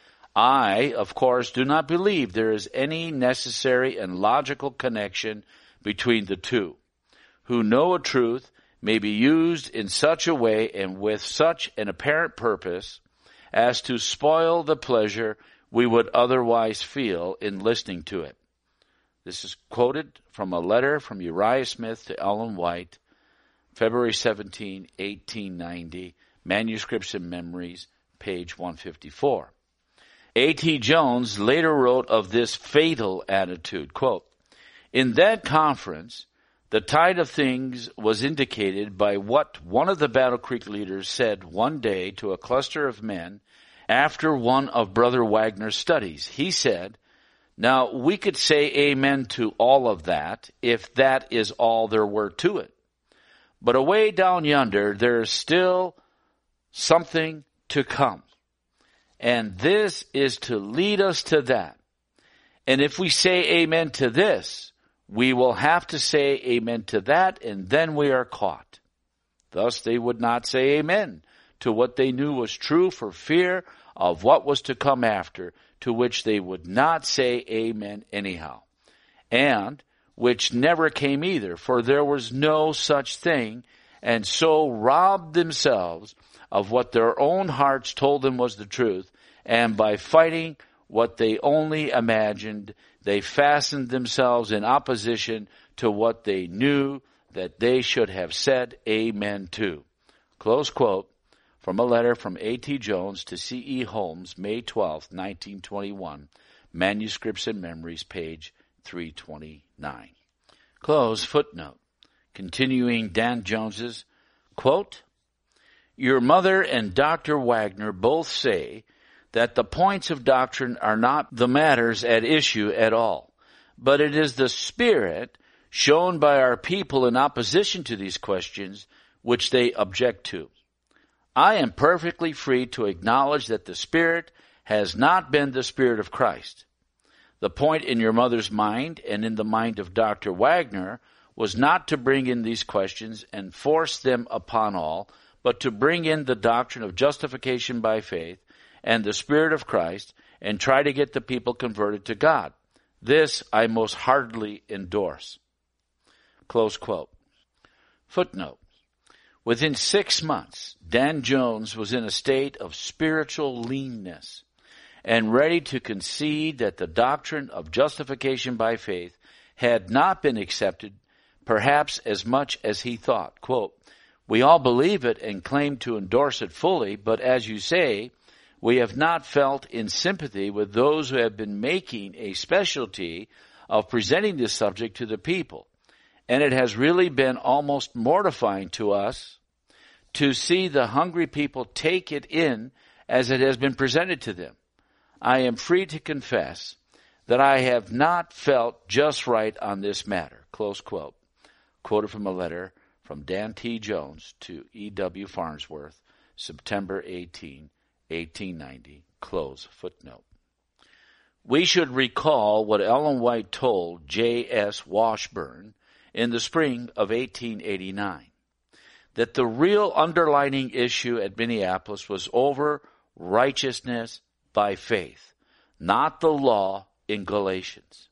I, of course, do not believe there is any necessary and logical connection between the two. Who know a truth may be used in such a way and with such an apparent purpose as to spoil the pleasure we would otherwise feel in listening to it. This is quoted from a letter from Uriah Smith to Ellen White, February seventeenth, eighteen ninety, Manuscripts and Memories, page one fifty-four. A T Jones later wrote of this fatal attitude, quote, "In that conference, the tide of things was indicated by what one of the Battle Creek leaders said one day to a cluster of men after one of Brother Wagner's studies. He said, 'Now, we could say amen to all of that if that is all there were to it. But away down yonder, there is still something to come. And this is to lead us to that. And if we say amen to this, we will have to say amen to that, and then we are caught.' Thus they would not say amen to what they knew was true for fear of what was to come after, to which they would not say amen anyhow, and which never came either, for there was no such thing, and so robbed themselves of what their own hearts told them was the truth, and by fighting what they only imagined, they fastened themselves in opposition to what they knew that they should have said amen to." Close quote from a letter from A T Jones to C E Holmes, May twelfth, nineteen twenty-one, Manuscripts and Memories, page three twenty-nine. Close footnote. Continuing Dan Jones's, quote, "Your mother and Doctor Wagner both say that the points of doctrine are not the matters at issue at all, but it is the spirit shown by our people in opposition to these questions which they object to. I am perfectly free to acknowledge that the spirit has not been the spirit of Christ. The point in your mother's mind and in the mind of Doctor Wagner was not to bring in these questions and force them upon all, but to bring in the doctrine of justification by faith and the Spirit of Christ and try to get the people converted to God. This I most heartily endorse." Close quote. Footnote. Within six months, Dan Jones was in a state of spiritual leanness and ready to concede that the doctrine of justification by faith had not been accepted perhaps as much as he thought. Quote, "We all believe it and claim to endorse it fully, but as you say, we have not felt in sympathy with those who have been making a specialty of presenting this subject to the people, and it has really been almost mortifying to us to see the hungry people take it in as it has been presented to them. I am free to confess that I have not felt just right on this matter." Close quote. Quoted from a letter from Dan T. Jones to E W Farnsworth, September eighteenth, eighteen ninety. Close footnote. We should recall what Ellen White told J S Washburn in the spring of eighteen eighty-nine, that the real underlining issue at Minneapolis was over righteousness by faith, not the law in Galatians.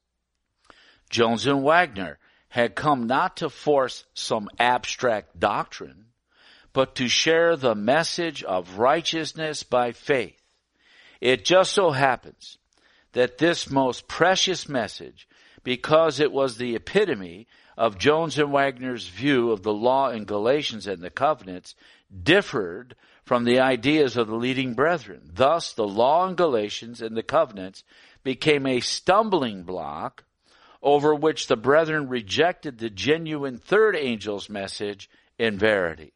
Jones and Wagner had come not to force some abstract doctrine, but to share the message of righteousness by faith. It just so happens that this most precious message, because it was the epitome of Jones and Wagner's view of the law in Galatians and the covenants, differed from the ideas of the leading brethren. Thus, the law in Galatians and the covenants became a stumbling block over which the brethren rejected the genuine third angel's message in verity.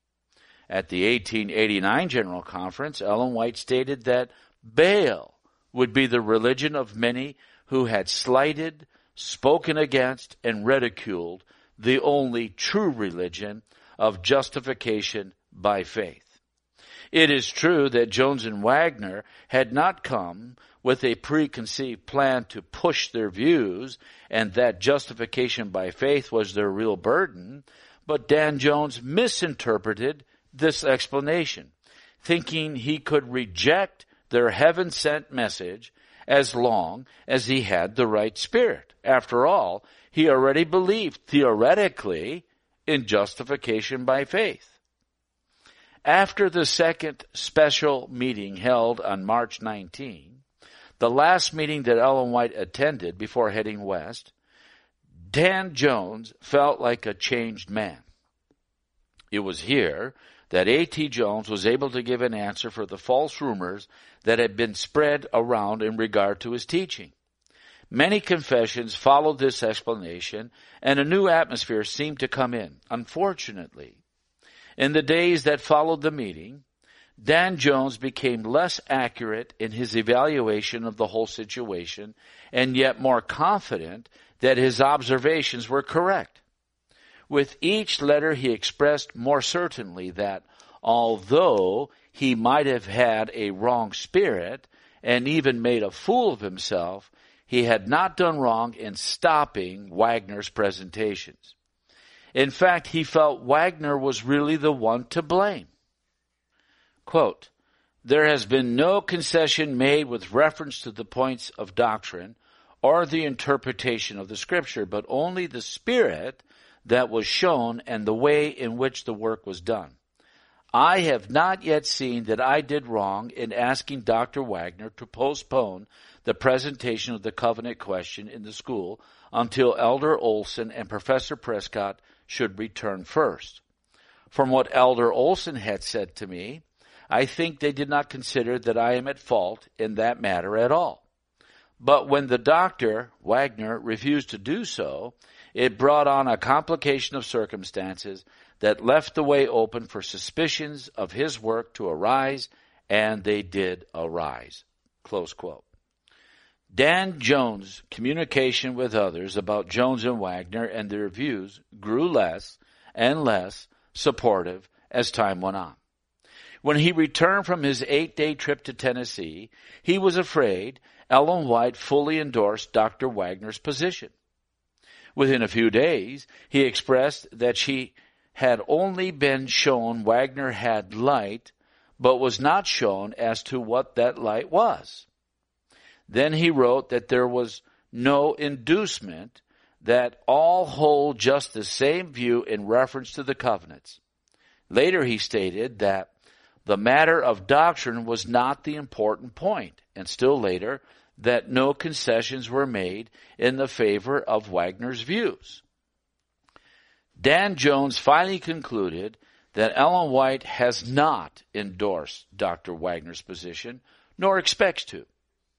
At the eighteen eighty-nine General Conference, Ellen White stated that Baal would be the religion of many who had slighted, spoken against, and ridiculed the only true religion of justification by faith. It is true that Jones and Wagner had not come with a preconceived plan to push their views and that justification by faith was their real burden, but Dan Jones misinterpreted this explanation, thinking he could reject their heaven-sent message as long as he had the right spirit. After all, he already believed theoretically in justification by faith. After the second special meeting held on March nineteenth, the last meeting that Ellen White attended before heading west, Dan Jones felt like a changed man. It was here that A T Jones was able to give an answer for the false rumors that had been spread around in regard to his teaching. Many confessions followed this explanation, and a new atmosphere seemed to come in. Unfortunately, in the days that followed the meeting, Dan Jones became less accurate in his evaluation of the whole situation, and yet more confident that his observations were correct. With each letter he expressed more certainly that, although he might have had a wrong spirit and even made a fool of himself, he had not done wrong in stopping Wagner's presentations. In fact, he felt Wagner was really the one to blame. Quote, "There has been no concession made with reference to the points of doctrine or the interpretation of the Scripture, but only the spirit that was shown and the way in which the work was done. I have not yet seen that I did wrong in asking Doctor Wagner to postpone the presentation of the covenant question in the school until Elder Olson and Professor Prescott should return first. From what Elder Olson had said to me, I think they did not consider that I am at fault in that matter at all. But when the doctor, Wagner, refused to do so, it brought on a complication of circumstances that left the way open for suspicions of his work to arise, and they did arise." Close quote. Dan Jones' communication with others about Jones and Wagner and their views grew less and less supportive as time went on. When he returned from his eight-day trip to Tennessee, he was afraid Ellen White fully endorsed Doctor Wagner's position. Within a few days, he expressed that she had only been shown Wagner had light, but was not shown as to what that light was. Then he wrote that there was no inducement, that all hold just the same view in reference to the covenants. Later he stated that the matter of doctrine was not the important point, and still later, that no concessions were made in the favor of Wagner's views. Dan Jones finally concluded that Ellen White has not endorsed Doctor Wagner's position, nor expects to.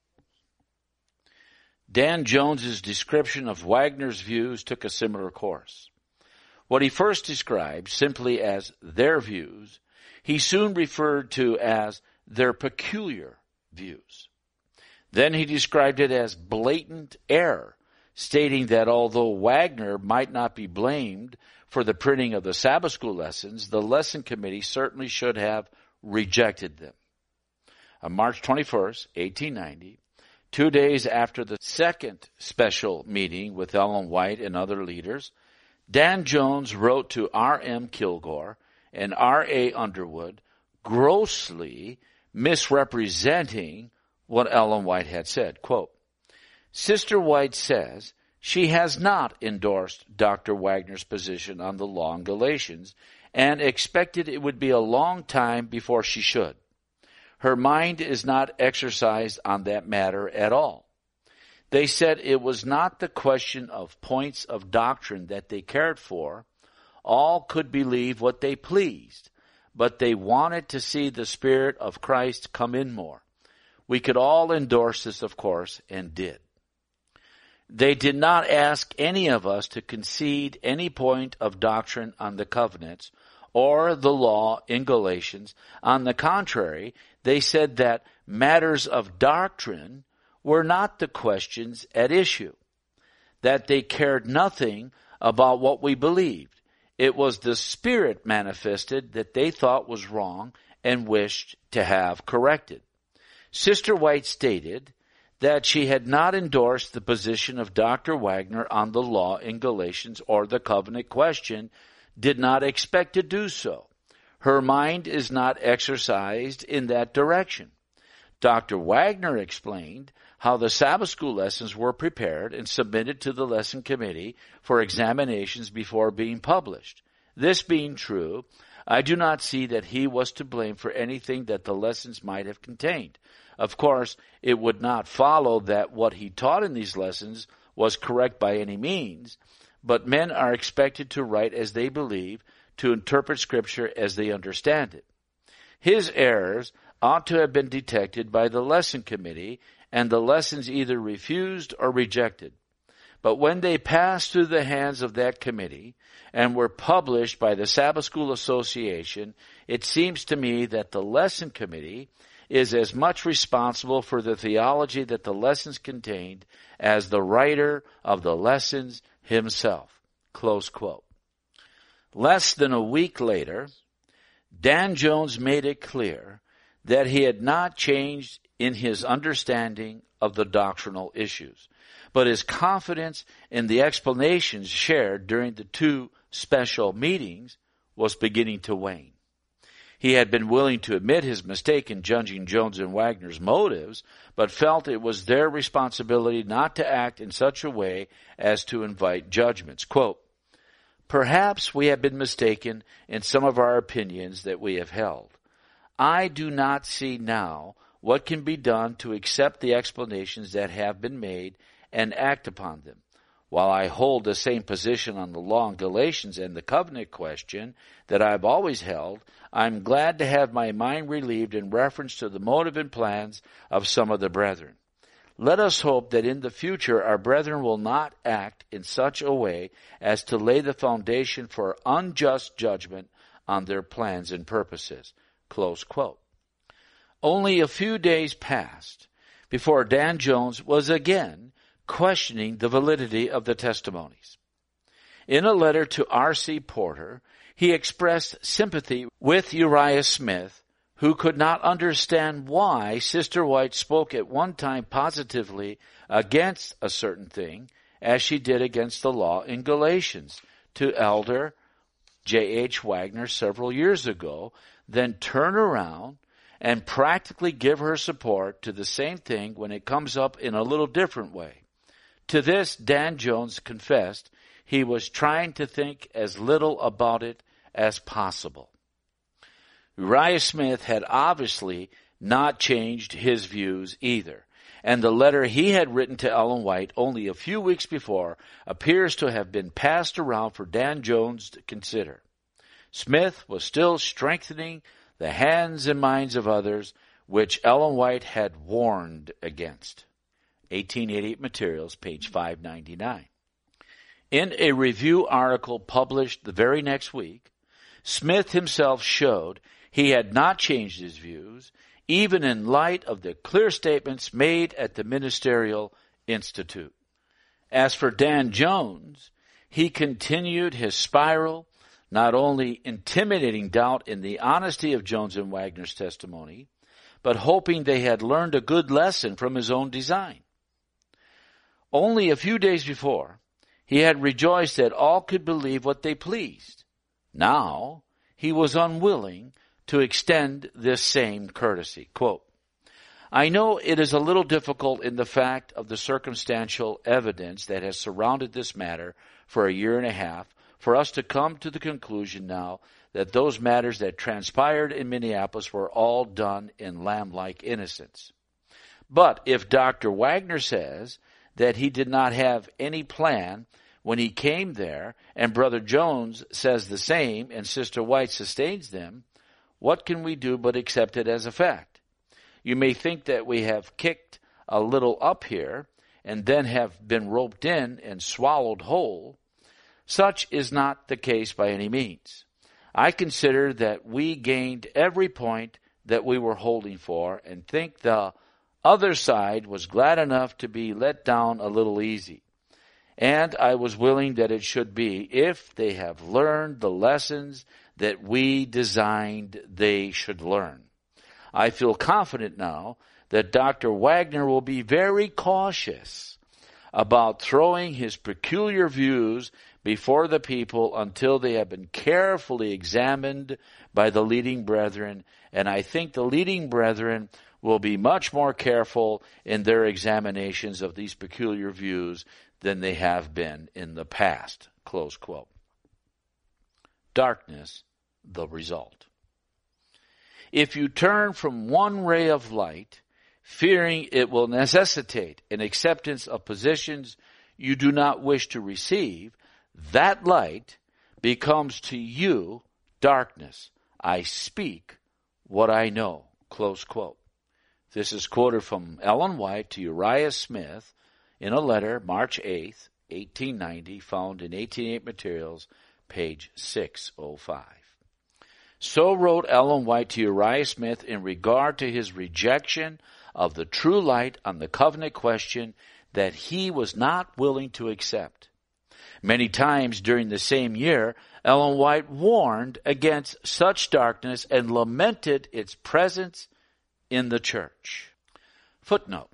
Dan Jones's description of Wagner's views took a similar course. What he first described simply as their views, he soon referred to as their peculiar views. Then he described it as blatant error, stating that although Wagner might not be blamed for the printing of the Sabbath school lessons, the lesson committee certainly should have rejected them. On March twenty-first, eighteen ninety, two days after the second special meeting with Ellen White and other leaders, Dan Jones wrote to R M Kilgore and R A Underwood, grossly misrepresenting what Ellen White had said. Quote, "Sister White says she has not endorsed Doctor Wagner's position on the law in Galatians and expected it would be a long time before she should. Her mind is not exercised on that matter at all. They said it was not the question of points of doctrine that they cared for. All could believe what they pleased, but they wanted to see the Spirit of Christ come in more. We could all endorse this, of course, and did. They did not ask any of us to concede any point of doctrine on the covenants or the law in Galatians. On the contrary, they said that matters of doctrine were not the questions at issue, that they cared nothing about what we believed. It was the Spirit manifested that they thought was wrong and wished to have corrected. Sister White stated that she had not endorsed the position of Doctor Wagner on the law in Galatians or the covenant question, did not expect to do so. Her mind is not exercised in that direction. Doctor Wagner explained how the Sabbath school lessons were prepared and submitted to the lesson committee for examinations before being published. This being true, I do not see that he was to blame for anything that the lessons might have contained. Of course, it would not follow that what he taught in these lessons was correct by any means, but men are expected to write as they believe, to interpret Scripture as they understand it. His errors ought to have been detected by the lesson committee, and the lessons either refused or rejected. But when they passed through the hands of that committee and were published by the Sabbath School Association, it seems to me that the lesson committee is as much responsible for the theology that the lessons contained as the writer of the lessons himself. Close quote. Less than a week later, Dan Jones made it clear that he had not changed in his understanding of the doctrinal issues, but his confidence in the explanations shared during the two special meetings was beginning to wane. He had been willing to admit his mistake in judging Jones and Wagner's motives, but felt it was their responsibility not to act in such a way as to invite judgments. Quote, "Perhaps we have been mistaken in some of our opinions that we have held. I do not see now what can be done to accept the explanations that have been made and act upon them. While I hold the same position on the law in Galatians and the covenant question that I have always held, I am glad to have my mind relieved in reference to the motive and plans of some of the brethren. Let us hope that in the future our brethren will not act in such a way as to lay the foundation for unjust judgment on their plans and purposes." Close quote. Only a few days passed before Dan Jones was again questioning the validity of the testimonies. In a letter to R C Porter, he expressed sympathy with Uriah Smith, who could not understand why Sister White spoke at one time positively against a certain thing, as she did against the law in Galatians, to Elder J H Wagner several years ago, then turn around and practically give her support to the same thing when it comes up in a little different way. To this, Dan Jones confessed he was trying to think as little about it as possible. Uriah Smith had obviously not changed his views either, and the letter he had written to Ellen White only a few weeks before appears to have been passed around for Dan Jones to consider. Smith was still strengthening the hands and minds of others, which Ellen White had warned against. eighteen eighty-eight Materials, page five ninety-nine. In a review article published the very next week, Smith himself showed he had not changed his views, even in light of the clear statements made at the Ministerial Institute. As for Dan Jones, he continued his spiral, not only intimidating doubt in the honesty of Jones and Wagner's testimony, but hoping they had learned a good lesson from his own design. Only a few days before, he had rejoiced that all could believe what they pleased. Now, he was unwilling to extend this same courtesy. Quote, "I know it is a little difficult in the fact of the circumstantial evidence that has surrounded this matter for a year and a half for us to come to the conclusion now that those matters that transpired in Minneapolis were all done in lamb-like innocence. But if Doctor Wagner says that he did not have any plan when he came there, and Brother Jones says the same, and Sister White sustains them, what can we do but accept it as a fact? You may think that we have kicked a little up here, and then have been roped in and swallowed whole. Such is not the case by any means. I consider that we gained every point that we were holding for, and think the other side was glad enough to be let down a little easy. And I was willing that it should be, if they have learned the lessons that we designed they should learn. I feel confident now that Doctor Wagner will be very cautious about throwing his peculiar views before the people until they have been carefully examined by the leading brethren, and I think the leading brethren will be much more careful in their examinations of these peculiar views than they have been in the past. Close quote. Darkness, the result. If you turn from one ray of light, fearing it will necessitate an acceptance of positions you do not wish to receive, that light becomes to you darkness. I speak what I know. Close quote. This is quoted from Ellen White to Uriah Smith in a letter, March eighth, eighteen ninety, found in eighteen eight Materials, page six oh five. So wrote Ellen White to Uriah Smith in regard to his rejection of the true light on the covenant question that he was not willing to accept. Many times during the same year, Ellen White warned against such darkness and lamented its presence in the church. Footnote.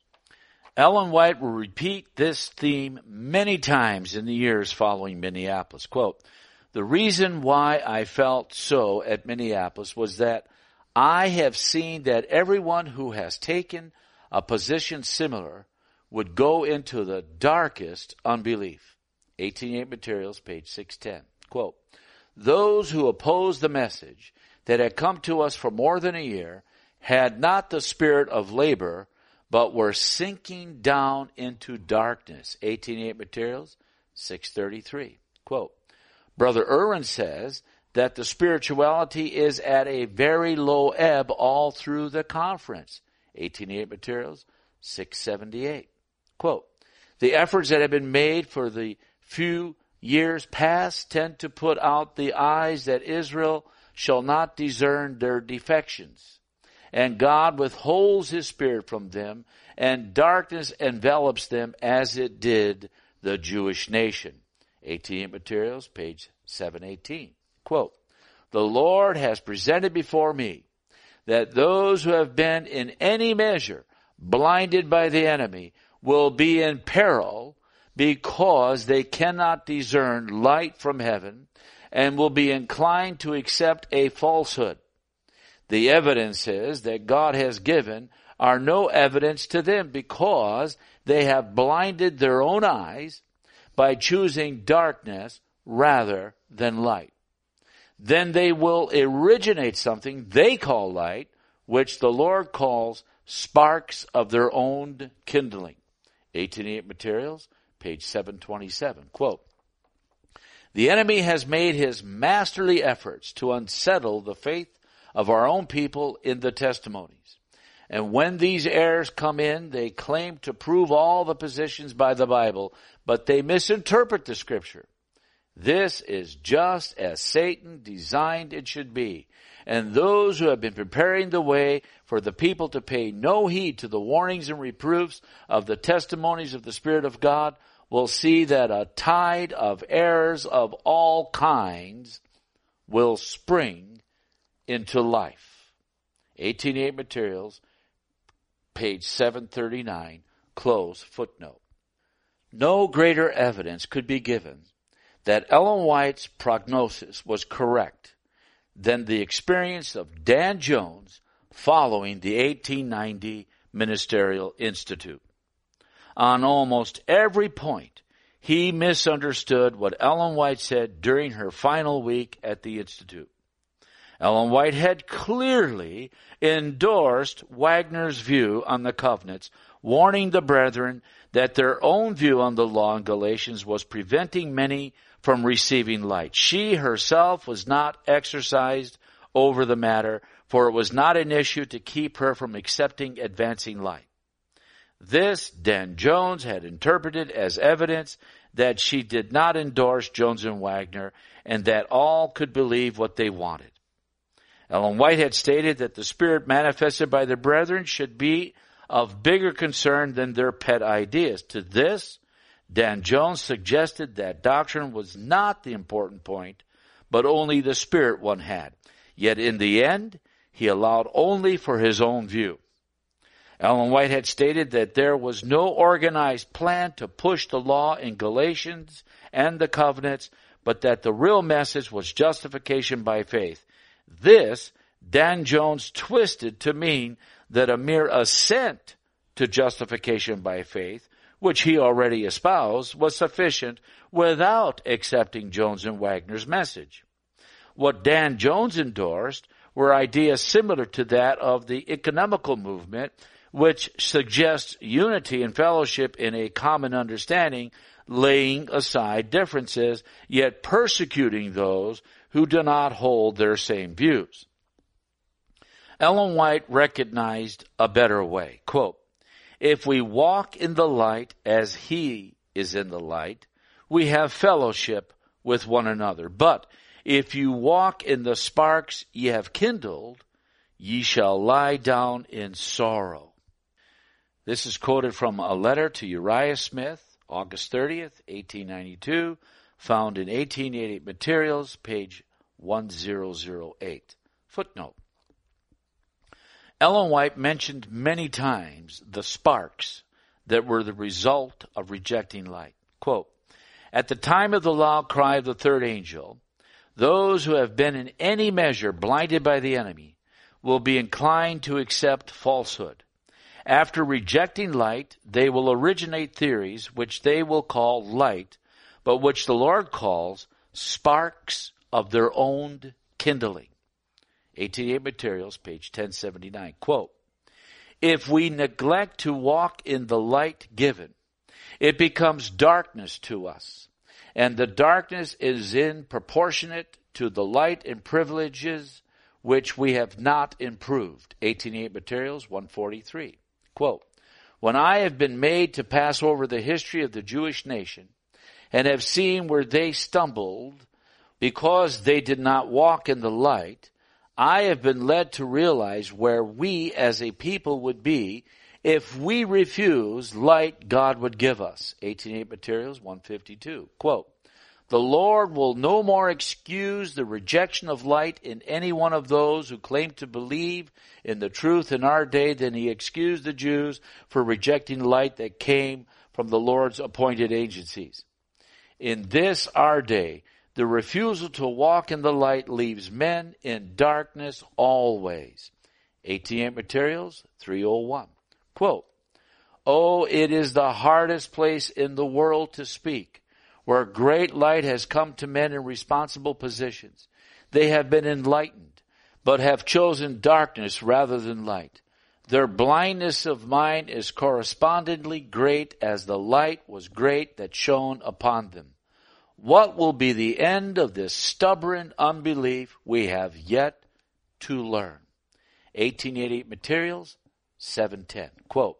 Ellen White will repeat this theme many times in the years following Minneapolis. Quote, the reason why I felt so at Minneapolis was that I have seen that everyone who has taken a position similar would go into the darkest unbelief. eighteen eight Materials, page six ten. Quote, those who opposed the message that had come to us for more than a year had not the spirit of labor, but were sinking down into darkness. eighteen eight Materials, six thirty-three. Quote, Brother Irwin says that the spirituality is at a very low ebb all through the conference. eighteen eight Materials, six seventy-eight. Quote, the efforts that have been made for the few years past tend to put out the eyes that Israel shall not discern their defections. And God withholds his spirit from them, and darkness envelops them as it did the Jewish nation. eighteen Materials, page seven eighteen. Quote, the Lord has presented before me that those who have been in any measure blinded by the enemy will be in peril because they cannot discern light from heaven and will be inclined to accept a falsehood. The evidences that God has given are no evidence to them because they have blinded their own eyes by choosing darkness rather than light. Then they will originate something they call light, which the Lord calls sparks of their own kindling. eighteen eight Materials, page seven twenty-seven. Quote, the enemy has made his masterly efforts to unsettle the faith of our own people in the testimonies. And when these errors come in, they claim to prove all the positions by the Bible, but they misinterpret the Scripture. This is just as Satan designed it should be. And those who have been preparing the way for the people to pay no heed to the warnings and reproofs of the testimonies of the Spirit of God will see that a tide of errors of all kinds will spring into life. eighteen eight Materials, page seven thirty-nine, close footnote. No greater evidence could be given that Ellen White's prognosis was correct than the experience of Dan Jones following the eighteen ninety Ministerial Institute. On almost every point, he misunderstood what Ellen White said during her final week at the Institute. Ellen White had clearly endorsed Wagner's view on the covenants, warning the brethren that their own view on the law in Galatians was preventing many from receiving light. She herself was not exercised over the matter, for it was not an issue to keep her from accepting advancing light. This Dan Jones had interpreted as evidence that she did not endorse Jones and Wagner, and that all could believe what they wanted. Ellen White had stated that the Spirit manifested by the brethren should be of bigger concern than their pet ideas. To this, Dan Jones suggested that doctrine was not the important point, but only the Spirit one had. Yet in the end, he allowed only for his own view. Ellen White had stated that there was no organized plan to push the law in Galatians and the covenants, but that the real message was justification by faith. This, Dan Jones twisted to mean that a mere assent to justification by faith, which he already espoused, was sufficient without accepting Jones and Wagner's message. What Dan Jones endorsed were ideas similar to that of the economical movement, which suggests unity and fellowship in a common understanding, laying aside differences, yet persecuting those who do not hold their same views. Ellen White recognized a better way. Quote, "If we walk in the light as he is in the light, we have fellowship with one another. But if you walk in the sparks ye have kindled, ye shall lie down in sorrow." This is quoted from a letter to Uriah Smith, August thirtieth, eighteen ninety-two, found in eighteen eighty-eight Materials, page one thousand eight. Footnote. Ellen White mentioned many times the sparks that were the result of rejecting light. Quote, "At the time of the loud cry of the third angel, those who have been in any measure blinded by the enemy will be inclined to accept falsehood. After rejecting light, they will originate theories which they will call light, but which the Lord calls sparks of their own kindling." eighteen eighty-eight Materials, page ten seventy-nine. Quote, "If we neglect to walk in the light given, it becomes darkness to us, and the darkness is in proportionate to the light and privileges which we have not improved." eighteen eighty-eight Materials, one forty-three. Quote, "When I have been made to pass over the history of the Jewish nation and have seen where they stumbled because they did not walk in the light, I have been led to realize where we as a people would be if we refuse light God would give us." eighteen eighty-eight Materials, one fifty-two. Quote, "The Lord will no more excuse the rejection of light in any one of those who claim to believe in the truth in our day than he excused the Jews for rejecting light that came from the Lord's appointed agencies. In this our day, the refusal to walk in the light leaves men in darkness always." eighteen eighty-eight Materials, three oh one. Quote, "Oh, it is the hardest place in the world to speak, where great light has come to men in responsible positions. They have been enlightened, but have chosen darkness rather than light. Their blindness of mind is correspondingly great as the light was great that shone upon them. What will be the end of this stubborn unbelief we have yet to learn?" eighteen eighty-eight Materials, seven ten. Quote,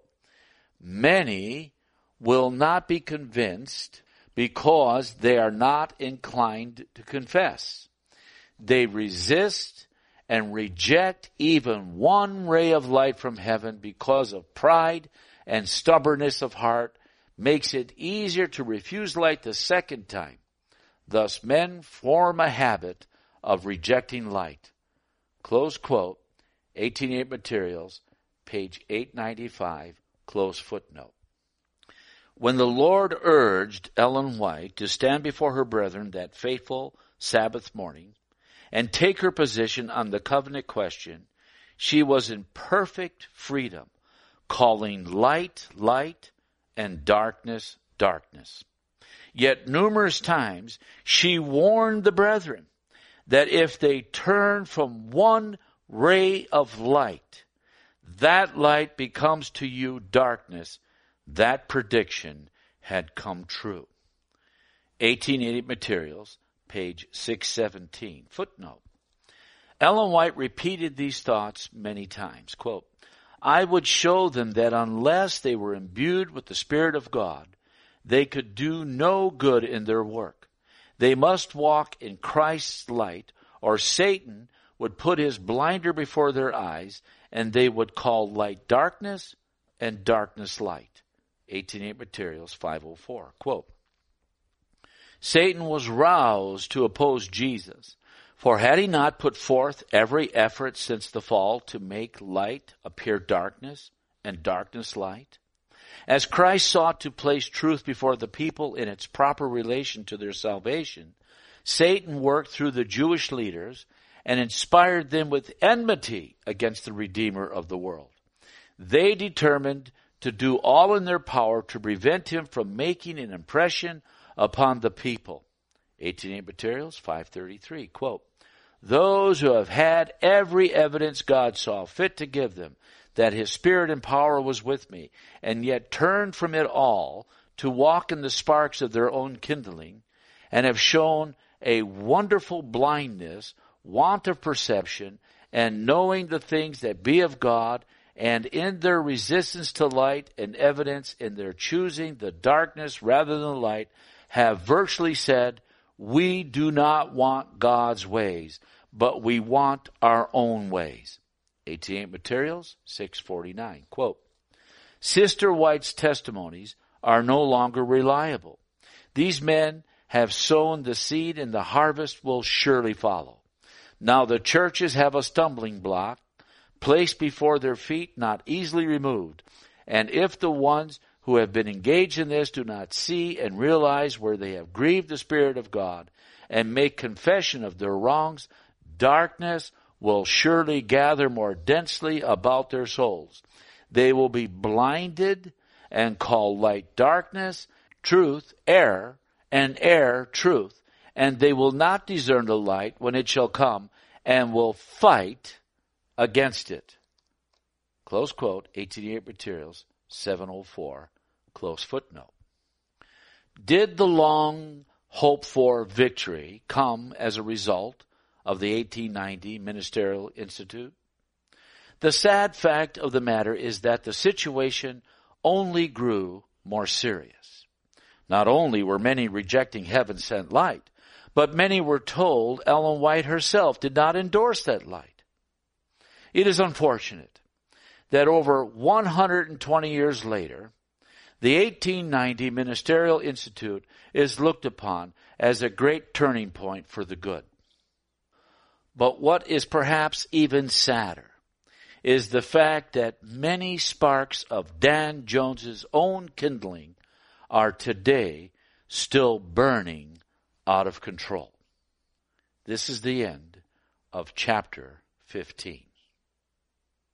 "Many will not be convinced because they are not inclined to confess. They resist and reject even one ray of light from heaven because of pride and stubbornness of heart makes it easier to refuse light the second time. Thus men form a habit of rejecting light." Close quote, eighteen eighty-eight Materials, page eight ninety-five, close footnote. When the Lord urged Ellen White to stand before her brethren that fateful Sabbath morning and take her position on the covenant question, she was in perfect freedom, calling light, light, and darkness, darkness. Yet numerous times she warned the brethren that if they turn from one ray of light, that light becomes to you darkness. That prediction had come true. eighteen eighty Materials, page six seventeen. Footnote. Ellen White repeated these thoughts many times. Quote, "I would show them that unless they were imbued with the Spirit of God, they could do no good in their work. They must walk in Christ's light, or Satan would put his blinder before their eyes, and they would call light darkness and darkness light." eighteen eighty Materials, five oh four. Quote, "Satan was roused to oppose Jesus, for had he not put forth every effort since the fall to make light appear darkness and darkness light? As Christ sought to place truth before the people in its proper relation to their salvation, Satan worked through the Jewish leaders and inspired them with enmity against the Redeemer of the world. They determined to do all in their power to prevent him from making an impression upon the people. eighteen-eight Materials, five thirty-three, quote, "Those who have had every evidence God saw fit to give them, that his spirit and power was with me, and yet turned from it all to walk in the sparks of their own kindling, and have shown a wonderful blindness, want of perception, and knowing the things that be of God, and in their resistance to light and evidence in their choosing the darkness rather than the light, have virtually said, we do not want God's ways, but we want our own ways." eighteen-eight Materials, six forty-nine, quote, "Sister White's testimonies are no longer reliable. These men have sown the seed and the harvest will surely follow. Now the churches have a stumbling block placed before their feet, not easily removed. And if the ones who have been engaged in this do not see and realize where they have grieved the Spirit of God and make confession of their wrongs, darkness will surely gather more densely about their souls. They will be blinded and call light darkness, truth error, and error truth, and they will not discern the light when it shall come, and will fight against it." Close quote, eighteen-eight Materials, seven oh four, close footnote. Did the long hoped for victory come as a result of the eighteen ninety Ministerial Institute? The sad fact of the matter is that the situation only grew more serious. Not only were many rejecting heaven-sent light, but many were told Ellen White herself did not endorse that light. It is unfortunate that over one hundred twenty years later, the eighteen ninety Ministerial Institute is looked upon as a great turning point for the good. But what is perhaps even sadder is the fact that many sparks of Dan Jones's own kindling are today still burning out of control. This is the end of chapter fifteen.